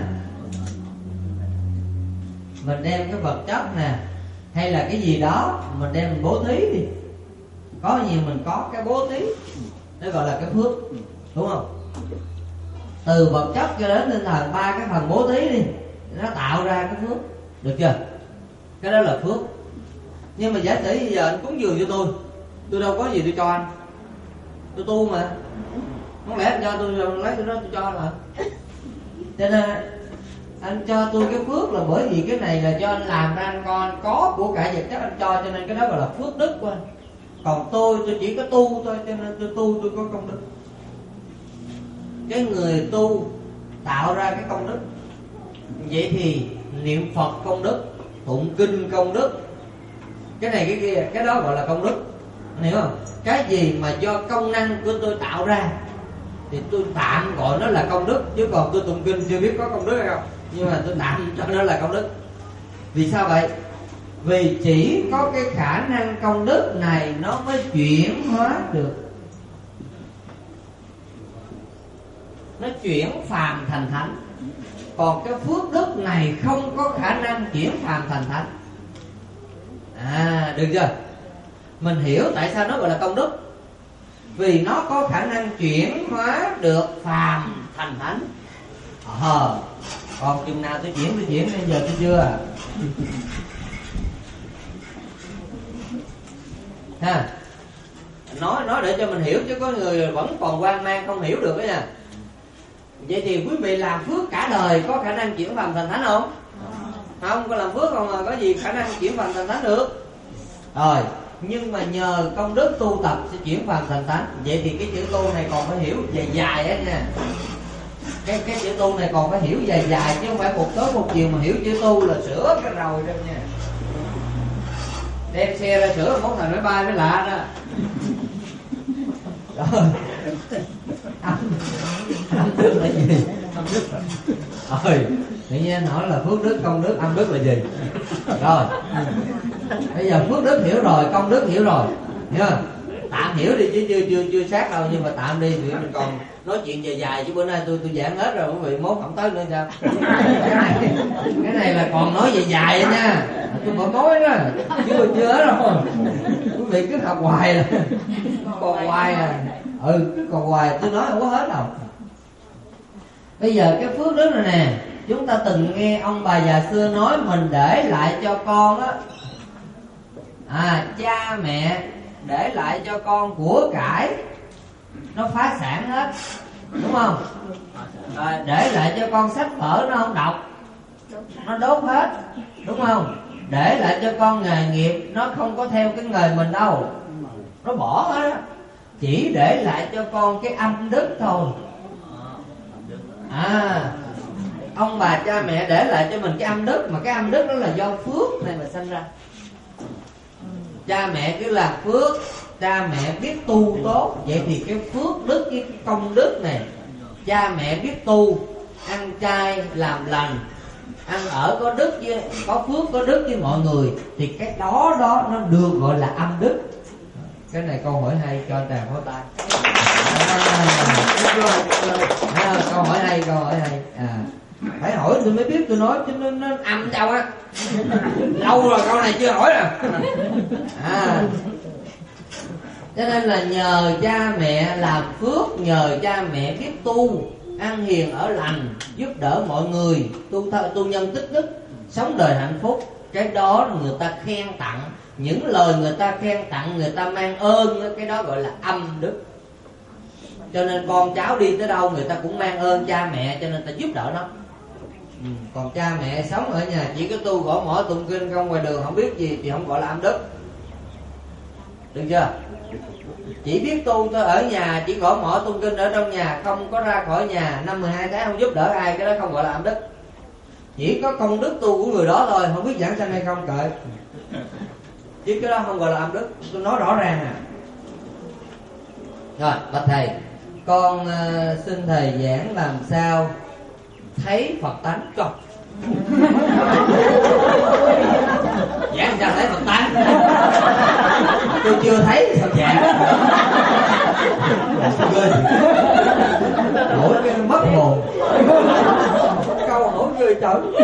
mình đem cái vật chất nè, hay là cái gì đó mình đem mình bố thí đi. Có nhiều mình có cái bố thí, nó gọi là cái phước, đúng không? Từ vật chất cho đến tinh thần, ba cái phần bố thí đi, nó tạo ra cái phước, được chưa? Cái đó là phước. Nhưng mà giả sử bây giờ anh cúng dường cho tôi, tôi đâu có gì tôi cho anh, tôi tu mà, không lẽ anh cho tôi lấy cái đó tôi cho là? Cho nên anh cho tôi cái phước là bởi vì cái này là cho anh làm ra anh con có của cải vật chất anh cho, cho nên cái đó gọi là phước đức của anh. Còn tôi tôi chỉ có tu thôi, cho nên tôi tu tôi có công đức. Cái người tu tạo ra cái công đức, vậy thì niệm Phật công đức, tụng kinh công đức, cái này cái kia, cái đó gọi là công đức, anh hiểu không? Cái gì mà do công năng của tôi tạo ra thì tôi tạm gọi nó là công đức, chứ còn tôi tụng kinh chưa biết có công đức hay không, nhưng mà tôi tạm cho nó là công đức. Vì sao vậy? Vì chỉ có cái khả năng công đức này nó mới chuyển hóa được, nó chuyển phàm thành thánh. Còn cái phước đức này không có khả năng chuyển phàm thành thánh. À, được chưa? Mình hiểu tại sao nó gọi là công đức. Vì nó có khả năng chuyển hóa được phàm thành thánh. Ờ, còn chừng nào tôi chuyển tôi chuyển, bây giờ tôi chưa. Ha, nói nói để cho mình hiểu, chứ có người vẫn còn hoang mang không hiểu được đó nha. Vậy thì quý vị làm phước cả đời có khả năng chuyển phàm thành thánh không? Không, có làm phước không mà có gì khả năng chuyển phàm thành thánh được. Rồi, nhưng mà nhờ công đức tu tập sẽ chuyển phàm thành thánh. Vậy thì cái chữ tu này còn phải hiểu dài dài á nha. Cái cái chữ tu này còn phải hiểu dài dài, chứ không phải một tối một chiều mà hiểu chữ tu là sửa cái rồi đó nha. Đem xe ra sửa món thằng máy bay mới lạ đó. Rồi. Âm đức là gì? Âm đức. Rồi, tự nhiên anh hỏi là phước đức, công đức, âm đức là gì? Rồi. Bây giờ phước đức hiểu rồi, công đức hiểu rồi, hiểu không? Tạm hiểu đi chứ chưa chưa chưa sát đâu, nhưng mà tạm đi thì mình còn nói chuyện dài dài, chứ bữa nay tôi tôi giảng hết rồi, quý vị mốt không tới nữa sao? Cái này cái này là còn nói dài dài nha, tôi còn nói đó, chưa chưa hết rồi. Quý vị cứ học hoài là còn hoài à. Ừ, cứ còn hoài, tôi nói không có hết đâu. Bây giờ cái phước đức này nè, chúng ta từng nghe ông bà già xưa nói mình để lại cho con á, à, cha mẹ để lại cho con của cải nó phá sản hết, đúng không? À, để lại cho con sách vở nó không đọc, nó đốt hết, đúng không? Để lại cho con nghề nghiệp nó không có theo cái nghề mình đâu, nó bỏ hết á. Chỉ để lại cho con cái âm đức thôi. À, ông bà cha mẹ để lại cho mình cái âm đức, mà cái âm đức đó là do phước này mà sinh ra. Cha mẹ cứ làm phước, cha mẹ biết tu tốt, vậy thì cái phước đức với cái công đức này, cha mẹ biết tu, ăn chay làm lành, ăn ở có đức với có phước có đức với mọi người, thì cái đó đó nó được gọi là âm đức. Cái này câu hỏi hay, cho tràng pháo tay. À, câu hỏi hay, câu hỏi hay. À, phải hỏi tôi mới biết tôi nói chứ nó, nó âm đâu á. Lâu rồi câu này chưa hỏi rồi. À, cho nên là nhờ cha mẹ làm phước, nhờ cha mẹ biết tu, ăn hiền ở lành, giúp đỡ mọi người, tu tu nhân tích đức, sống đời hạnh phúc. Cái đó người ta khen tặng, những lời người ta khen tặng, người ta mang ơn, cái đó gọi là âm đức. Cho nên con cháu đi tới đâu người ta cũng mang ơn cha mẹ, cho nên ta giúp đỡ nó. Ừ. Còn cha mẹ sống ở nhà chỉ có tu gõ mõ tụng kinh không, ngoài đường không biết gì thì không gọi là âm đức. Được chưa? Chỉ biết tu thôi, ở nhà chỉ gõ mõ tụng kinh ở trong nhà, không có ra khỏi nhà năm mười hai tháng không giúp đỡ ai, cái đó không gọi là âm đức. Chỉ có công đức tu của người đó thôi, không biết giảng sanh hay không kệ, chứ cái đó không gọi là âm đức. Tôi nói rõ ràng à. Rồi, bạch thầy, con uh, xin thầy giảng làm sao thấy Phật tánh con. Giảng sao thấy Phật tánh? Tôi chưa thấy sao giảng? Hỏi cái mất hồn. Câu hỏi người chuẩn.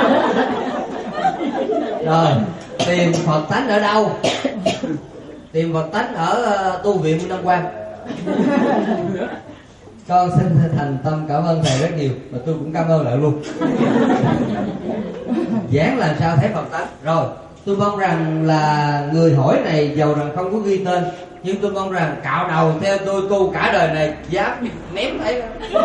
Rồi, tìm Phật tánh ở đâu? Tìm Phật tánh ở uh, tu viện Minh Đăng Quang. Con xin thành tâm cảm ơn thầy rất nhiều, mà tôi cũng cảm ơn lại luôn. Giảng làm sao thấy Phật tánh. Rồi, tôi mong rằng là người hỏi này giàu rằng không có ghi tên, nhưng tôi mong rằng cạo đầu theo tôi tu cả đời này dám ném thấy.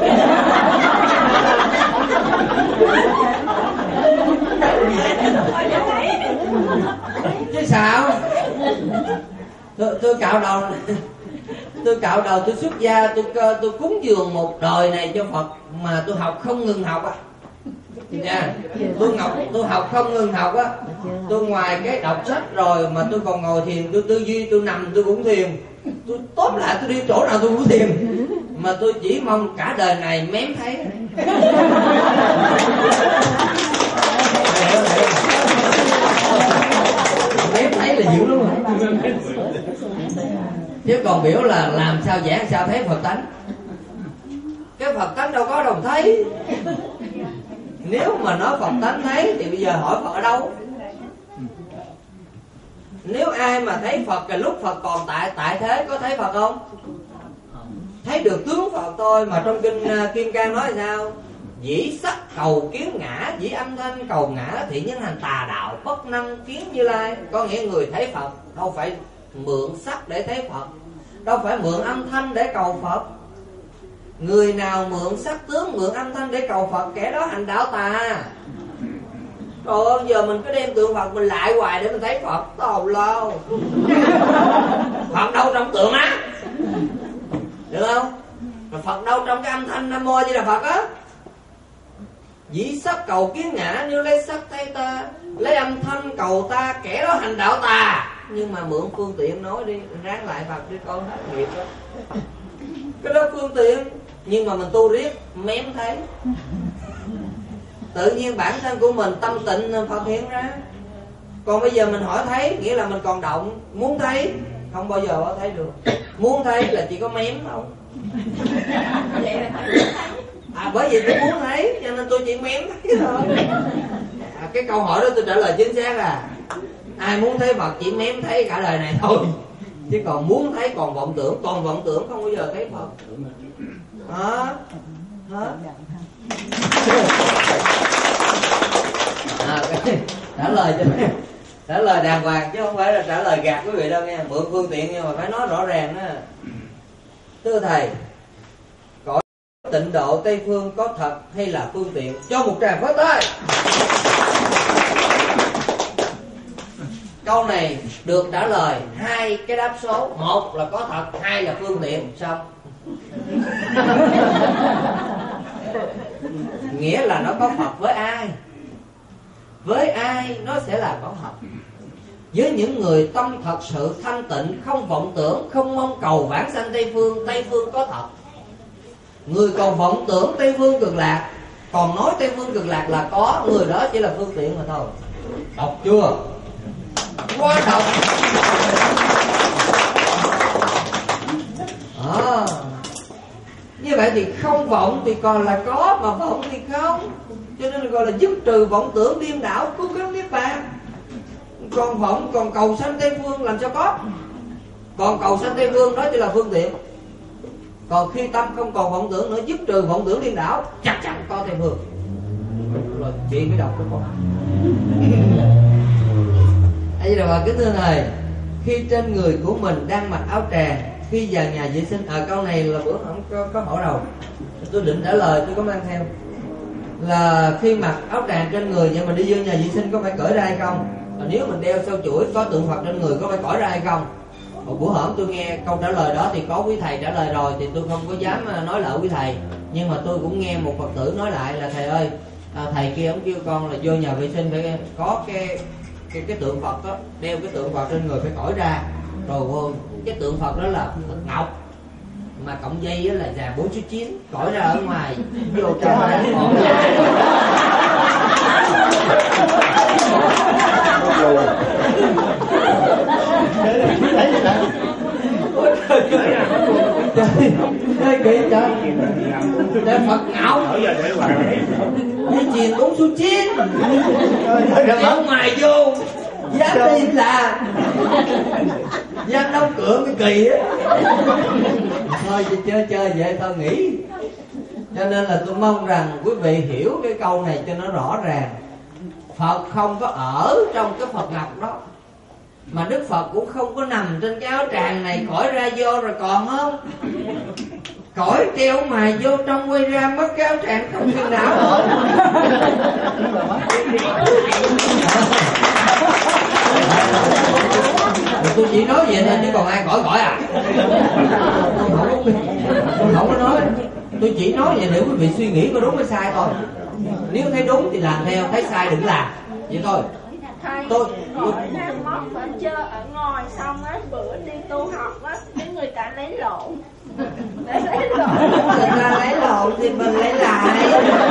Chứ sao? Tôi, tôi cạo đầu, tôi cạo đầu tôi xuất gia, tôi tôi cúng dường một đời này cho Phật mà tôi học không ngừng học á. Nha, tôi học tôi học không ngừng học á. Tôi ngoài cái đọc sách rồi mà tôi còn ngồi thiền, tôi tư duy, tôi nằm tôi cũng thiền. Tôi tóm lại tôi đi chỗ nào tôi cũng thiền. Mà tôi chỉ mong cả đời này mém thấy. Mém thấy là dữ lắm rồi. Chứ còn biểu là làm sao giảng sao thấy Phật tánh. Cái Phật tánh đâu có đồng thấy. Nếu mà nói Phật tánh thấy thì bây giờ hỏi Phật ở đâu? Nếu ai mà thấy Phật cái lúc Phật còn tại tại thế có thấy Phật không? Thấy được tướng Phật thôi. Mà trong kinh Kim Cang nói sao? Dĩ sắc cầu kiến ngã, dĩ âm thanh cầu ngã, thị nhân hành tà đạo, bất năng kiến Như Lai. Có nghĩa người thấy Phật đâu phải mượn sắc để thấy Phật, đâu phải mượn âm thanh để cầu Phật. Người nào mượn sắc tướng, mượn âm thanh để cầu Phật, kẻ đó hành đạo tà. Rồi giờ mình cứ đem tượng Phật mình lại hoài để mình thấy Phật, tào lao. Phật đâu trong tượng á, được không? Rồi Phật đâu trong cái âm thanh Nam Mô Di Đà Phật á. Dĩ sắc cầu kiến ngã, như lấy sắc thấy ta, lấy âm thanh cầu ta, kẻ đó hành đạo tà. Nhưng mà mượn phương tiện nói đi, ráng lại Phật đi con, hết nghiệp đó. Cái đó phương tiện, nhưng mà mình tu riết mém thấy. Tự nhiên bản thân của mình tâm tịnh Phật hiện ra. Còn bây giờ mình hỏi thấy, nghĩa là mình còn động. Muốn thấy, không bao giờ có thấy được. Muốn thấy là chỉ có mém không. À, bởi vì tôi muốn thấy, cho nên tôi chỉ mém thấy thôi. À, cái câu hỏi đó tôi trả lời chính xác là ai muốn thấy Phật chỉ mém thấy cả đời này thôi. Chứ còn muốn thấy còn vọng tưởng, còn vọng tưởng không bao giờ thấy Phật. Hả? Hả? À, cái, trả lời cho trả lời đàng hoàng chứ không phải là trả lời gạt quý vị đâu nha. Mượn phương tiện nhưng mà phải nói rõ ràng đó. Thưa thầy, cõi tịnh độ Tây Phương có thật hay là phương tiện? Cho một tràng pháo tay. Câu này được trả lời hai cái đáp số, một là có thật, hai là phương tiện. Xong. Nghĩa là nó có Phật với ai? Với ai nó sẽ là có Phật. Với những người tâm thật sự thanh tịnh, không vọng tưởng, không mong cầu vãng sanh Tây Phương, Tây Phương có thật. Người cầu vọng tưởng Tây Phương cực lạc Còn nói Tây Phương Cực Lạc là có, người đó chỉ là phương tiện mà thôi. Đọc chưa? Quá độc. À, như vậy thì không vọng thì còn là có, mà vọng thì không. Cho nên gọi là dứt trừ vọng tưởng điên đảo, cứu cánh niết bàn. Còn vọng, còn cầu sanh Tây Phương làm sao có. Còn cầu sanh Tây Phương đó chỉ là phương tiện. Còn khi tâm không còn vọng tưởng nữa, dứt trừ vọng tưởng điên đảo, chắc chắn có Tây Phương. Rồi chị mới đọc cái con. Đây là kính thưa thầy, khi trên người của mình đang mặc áo tràng, khi vào nhà vệ sinh, à câu này là bữa không có, có hỏi đầu, tôi định trả lời tôi có mang theo, là khi mặc áo tràng trên người vậy mà đi vô nhà vệ sinh có phải cởi ra hay không? Và nếu mình đeo sau chuỗi có tượng Phật trên người có phải cởi ra hay không? Một bữa hổm tôi nghe câu trả lời đó thì có quý thầy trả lời rồi, thì tôi không có dám nói lại quý thầy, nhưng mà tôi cũng nghe một Phật tử nói lại là thầy ơi, à, thầy kia ông kêu con là vô nhà vệ sinh phải có cái cái, cái tượng Phật đó, đeo cái tượng Phật trên người phải cởi ra, rồi vô cái tượng Phật đó là Phật ngọc mà cộng dây là già bốn số chín, cởi ra ở ngoài vô trong đó còn đây kỹ trời, để Phật ngọc đi chìm bốn số chín, rồi ở ngoài vô dám tin là dám đóng cửa cái kỳ á. Thôi chơi chơi vậy tôi nghĩ. Cho nên là tôi mong rằng quý vị hiểu cái câu này cho nó rõ ràng. Phật không có ở trong cái Phật ngọc đó, mà Đức Phật cũng không có nằm trên cái áo tràng này, cõi ra vô rồi còn không. Cõi treo mà vô trong quay ra mất cái áo tràng không phiền não nữa. Tôi chỉ nói vậy thôi chứ còn ai cõi cõi à? Tôi không có, tôi không có nói. Tôi chỉ nói vậy để quý vị suy nghĩ có đúng hay sai thôi. Nếu thấy đúng thì làm theo, thấy sai đừng làm. Vậy thôi. Thầy, tôi tôi mót ở chơi ở ngoài xong á, bữa đi tu học á, cái người ta lấy lộn. Để lấy lộn. Người ta lấy lộn thì mình lấy lại.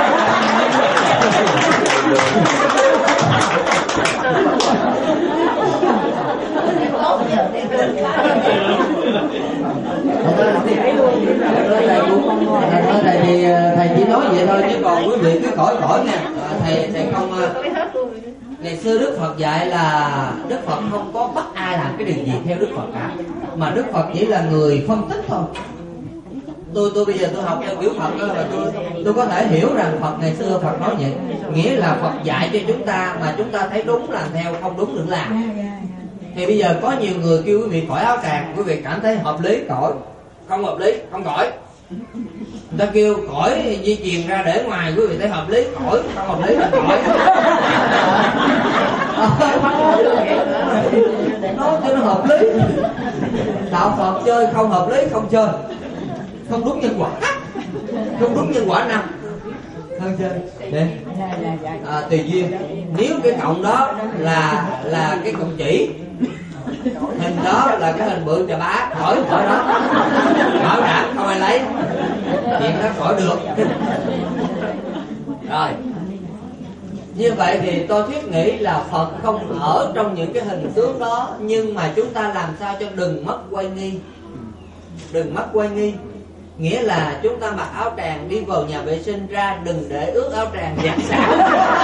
Thầy thì thầy chỉ nói vậy thôi chứ còn quý vị cứ khỏi khỏi nha. Thầy thầy không. Ngày xưa Đức Phật dạy là Đức Phật không có bắt ai làm cái điều gì theo Đức Phật cả, mà Đức Phật chỉ là người phân tích thôi. Tôi tôi bây giờ tôi học theo biểu Phật đó là tôi tôi có thể hiểu rằng Phật ngày xưa Phật nói vậy, nghĩa là Phật dạy cho chúng ta mà chúng ta thấy đúng làm theo, không đúng đừng làm. Thì bây giờ có nhiều người kêu quý vị cởi áo tràng, quý vị cảm thấy hợp lý cởi, không hợp lý không cởi. Người ta kêu cởi di truyền ra để ngoài, quý vị thấy hợp lý cởi, không hợp lý là cởi. Nói cho nó hợp lý. Đạo Phật chơi không hợp lý không chơi, không đúng nhân quả, không đúng nhân quả năm hơn chơi. Để à, tùy duyên. Nếu cái cộng đó là là cái cộng chỉ, hình đó là cái hình bự chà bá, khỏi khỏi đó, bảo đảm không ai lấy, chuyện đó khỏi được. Rồi như vậy thì tôi thiết nghĩ là Phật không ở trong những cái hình tướng đó, nhưng mà chúng ta làm sao cho đừng mất quay nghi, đừng mất quay nghi. Nghĩa là chúng ta mặc áo tràng đi vào nhà vệ sinh ra, đừng để ướt áo tràng giặt xả.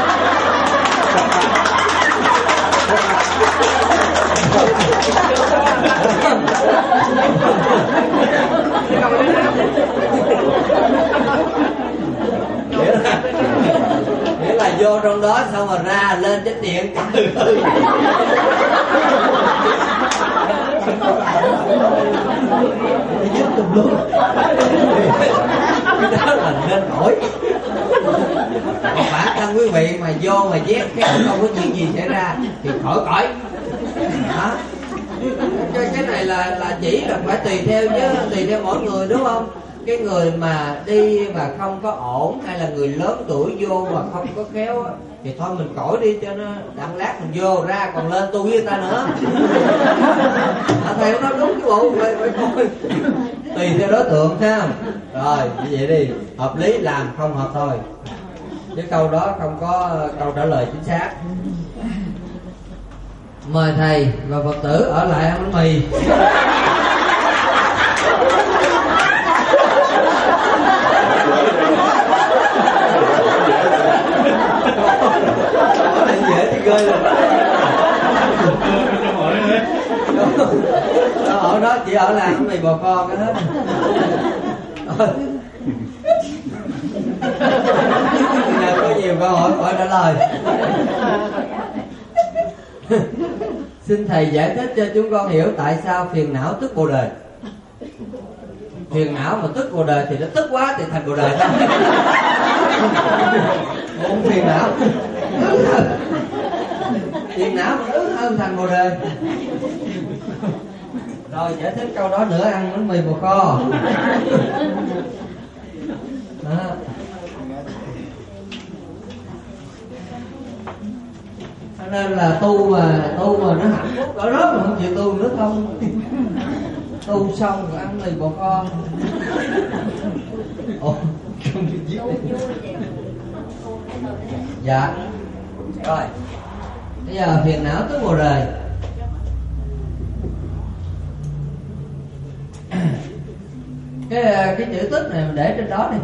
Nghĩa là vô trong đó xong rồi ra lên chánh điện. Dứt tùm luôn. Cái đó là nên nổi. Còn bản thân quý vị mà vô mà dép cái không có chuyện gì xảy ra thì khỏi cõi. Đó. Cái, cái này là là chỉ là phải tùy theo chứ, tùy theo mỗi người đúng không? Cái người mà đi mà không có ổn, hay là người lớn tuổi vô mà không có khéo thì thôi mình cõi đi cho nó đặng lát mình vô ra còn lên tu với người ta nữa. À, thầy nói đúng cái bộ phải, phải coi tùy theo đối tượng thấy không? Rồi như vậy đi, hợp lý làm, không hợp thôi. Cái câu đó không có câu trả lời chính xác. Mời thầy và Phật tử ở lại ăn bánh mì. Cái này dễ thì ghê rồi. Ở đó chỉ ở lại bánh mì bò con cái hết. Nào có nhiều câu hỏi hỏi trả lời. Xin thầy giải thích cho chúng con hiểu tại sao phiền não tức bồ đề. Phiền não mà tức bồ đề thì nó tức quá thì thành bồ đề thôi. Không phiền não, phiền não mà ức hơn thành bồ đề. Rồi giải thích câu đó nữa, ăn bánh mì bò kho. Đó. Cho nên là tu mà tu mà nó hạnh phúc ở đó mà không chịu tu nữa không. Tu xong rồi ăn mì bò kho. Ồ, không được giết. Dạ. Rồi. Bây giờ phiền não tức bồ đề. Cái cái chữ tức này mình để trên đó đi.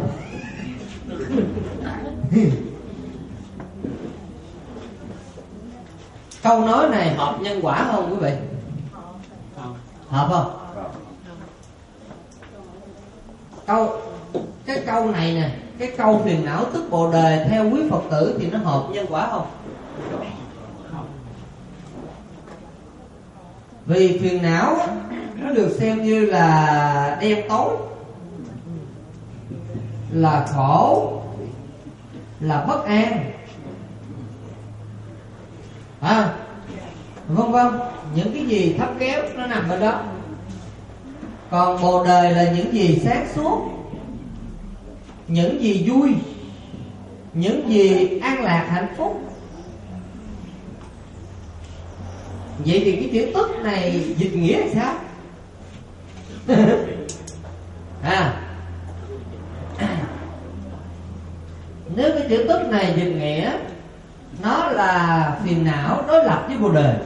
Câu nói này hợp nhân quả không quý vị? Hợp không? Câu cái câu này nè, cái câu phiền não tức bồ đề theo quý Phật tử thì nó hợp nhân quả không? Vì phiền não nó được xem như là đen tối, là khổ, là bất an, à, vân vân, những cái gì thấp kém nó nằm bên đó. Còn bồ đề là những gì sáng suốt, những gì vui, những gì an lạc hạnh phúc. Vậy thì cái chữ tức này dịch nghĩa là sao? à, Nếu cái chữ tức này dịch nghĩa nó là phiền não đối lập với bồ đề,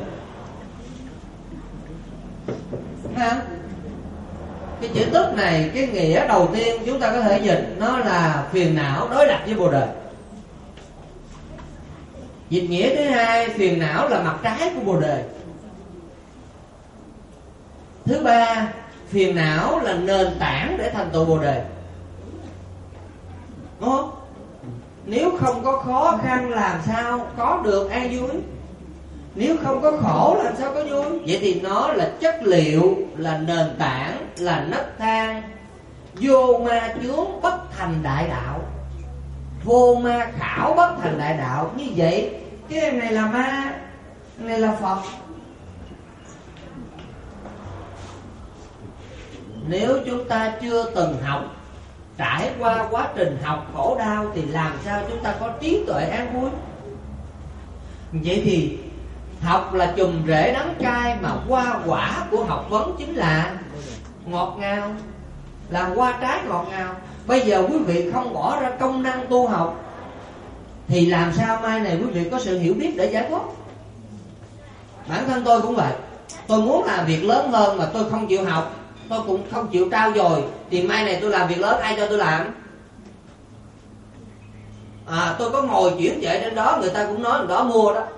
ha? Cái chữ tức này, cái nghĩa đầu tiên chúng ta có thể dịch nó là phiền não đối lập với bồ đề. Dịch nghĩa thứ hai, phiền não là mặt trái của bồ đề. Thứ ba, phiền não là nền tảng để thành tựu bồ đề. Đúng không? Nếu không có khó khăn làm sao có được an vui? Nếu không có khổ làm sao có vui? Vậy thì nó là chất liệu, là nền tảng, là nấc thang. Vô ma chướng bất thành đại đạo, vô ma khảo bất thành đại đạo. Như vậy cái em này là ma, em này là Phật. Nếu chúng ta chưa từng học, trải qua quá trình học khổ đau thì làm sao chúng ta có trí tuệ an vui? Vậy thì học là chùm rễ đắng cay, mà hoa quả của học vấn chính là ngọt ngào, là hoa trái ngọt ngào. Bây giờ quý vị không bỏ ra công năng tu học thì làm sao mai này quý vị có sự hiểu biết để giải thoát? Bản thân tôi cũng vậy. Tôi muốn làm việc lớn hơn mà tôi không chịu học, tôi cũng không chịu trau dồi, thì mai này tôi làm việc lớn ai cho tôi làm? À, tôi có ngồi chuyển chạy trên đó, người ta cũng nói người đó mua đó,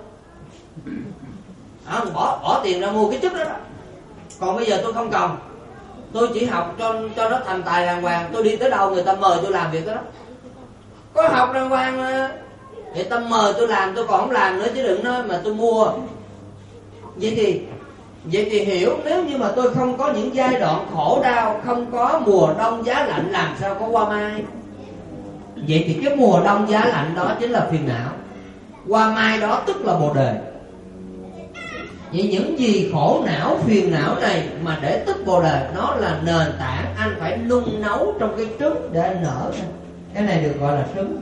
à, bỏ bỏ tiền ra mua cái chức đó, đó. Còn bây giờ tôi không cần, tôi chỉ học cho cho nó thành tài đàng hoàng. Tôi đi tới đâu người ta mời tôi làm việc đó, đó. Có học đàng hoàng mà. Người ta mời tôi làm tôi còn không làm nữa, chứ đừng nói mà tôi mua. Vậy thì Vậy thì hiểu, nếu như mà tôi không có những giai đoạn khổ đau, không có mùa đông giá lạnh, làm sao có hoa mai? Vậy thì cái mùa đông giá lạnh đó chính là phiền não, hoa mai đó tức là bồ đề. Vậy những gì khổ não, phiền não này mà để tức bồ đề, nó là nền tảng. Anh phải nung nấu trong cái trứng để anh nở. Cái này được gọi là trứng.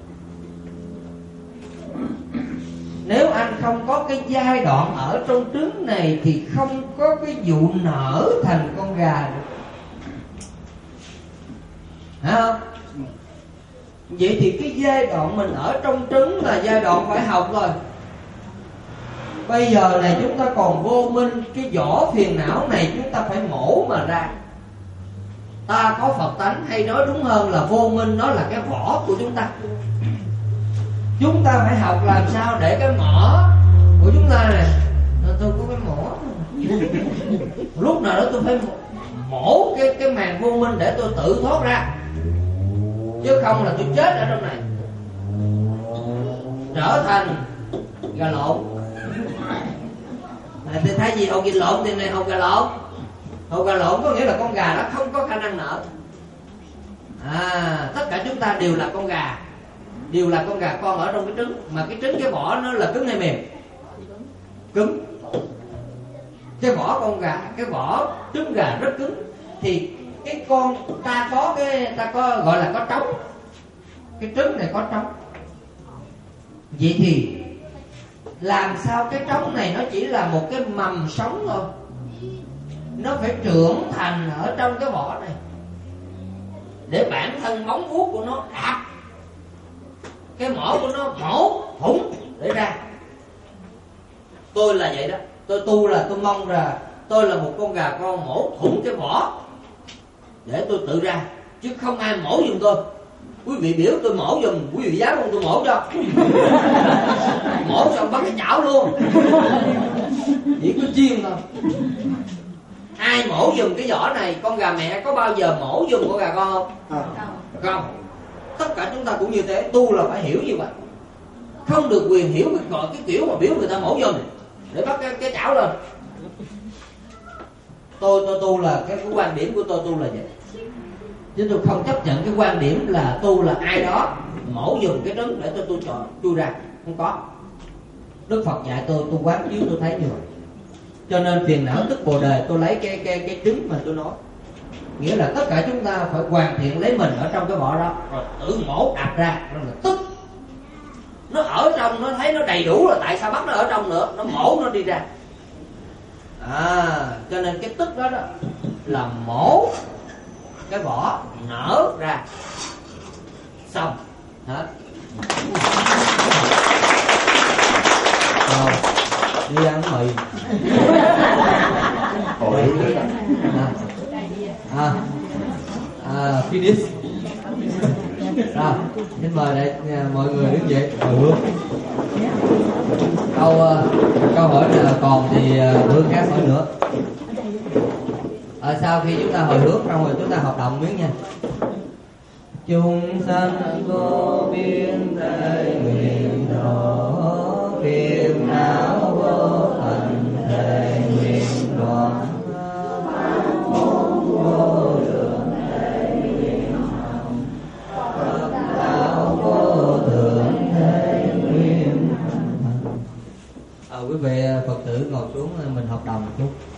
Nếu anh không có cái giai đoạn ở trong trứng này thì không có cái vụ nở thành con gà được. Hả không? Vậy thì cái giai đoạn mình ở trong trứng là giai đoạn phải học rồi. Bây giờ này chúng ta còn vô minh, cái vỏ phiền não này chúng ta phải mổ mà ra. Ta có Phật tánh, hay nói đúng hơn là vô minh, nó là cái vỏ của chúng ta. Chúng ta phải học làm sao để cái mỏ của chúng ta này, tôi có cái mỏ, lúc nào đó tôi phải mổ cái cái màn vô minh để tôi tự thoát ra, chứ không là tôi chết ở trong này, trở thành gà lộn. Thì thay vì hột vịt lộn thì này hột gà lộn. Hột gà lộn có nghĩa là con gà đó không có khả năng nở. À, tất cả chúng ta đều là con gà, đều là con gà con ở trong cái trứng. Mà cái trứng, cái vỏ nó là cứng hay mềm? Cứng. Cái vỏ con gà, cái vỏ trứng gà rất cứng. Thì cái con ta có cái ta có gọi là có trống. Cái trứng này có trống. Vậy thì làm sao cái trống này nó chỉ là một cái mầm sống thôi, nó phải trưởng thành ở trong cái vỏ này để bản thân móng vuốt của nó đạp cái mỏ của nó, mổ thủng để ra. Tôi là vậy đó. Tôi tu là tôi mong là tôi là một con gà con mổ thủng cái vỏ để tôi tự ra, chứ không ai mổ giùm tôi. Quý vị biểu tôi mổ giùm, quý vị dám không tôi mổ cho? Mổ xong bắt cái chảo luôn, chỉ có chiên thôi. Ai mổ giùm cái vỏ này? Con gà mẹ có bao giờ mổ giùm con gà con không? Không. Không. Tất cả chúng ta cũng như thế. Tu là phải hiểu như vậy, không được quyền hiểu cái, gọi cái kiểu mà biểu người ta mổ giùm để bắt cái, cái chảo lên. Tôi tôi tu là cái, cái quan điểm của tôi tu là vậy, chứ tôi không chấp nhận cái quan điểm là tu là ai đó mổ giùm cái trứng để tôi tu trò chui ra. Không có. Đức Phật dạy tôi, tôi quán chiếu tôi thấy như vậy. Cho nên phiền não tức bồ đề, tôi lấy cái cái cái trứng mà tôi nói, nghĩa là tất cả chúng ta phải hoàn thiện lấy mình ở trong cái vỏ đó, rồi tự mổ đạp ra. Nó là tức, nó ở trong nó thấy nó đầy đủ rồi, tại sao bắt nó ở trong nữa? Nó mổ nó đi ra. À, cho nên cái tức đó đó là mổ cái vỏ nở ra, xong hết. Rồi đi ăn mì. à, à, finish. Rồi xin mời lại mọi người đứng dậy. Ừ. Câu câu hỏi là còn thì Hương khác hỏi nữa. À, sau khi chúng ta hồi hướng xong rồi chúng ta hợp đồng miếng nha. Chúng sanh vô biên thể nguyện độ, phiền não vô thành thể nguyện đoạn, vô lượng thể nguyện hồng, Phật đạo vô thượng thể nguyện. À, quý vị Phật tử ngồi xuống mình hợp đồng một chút.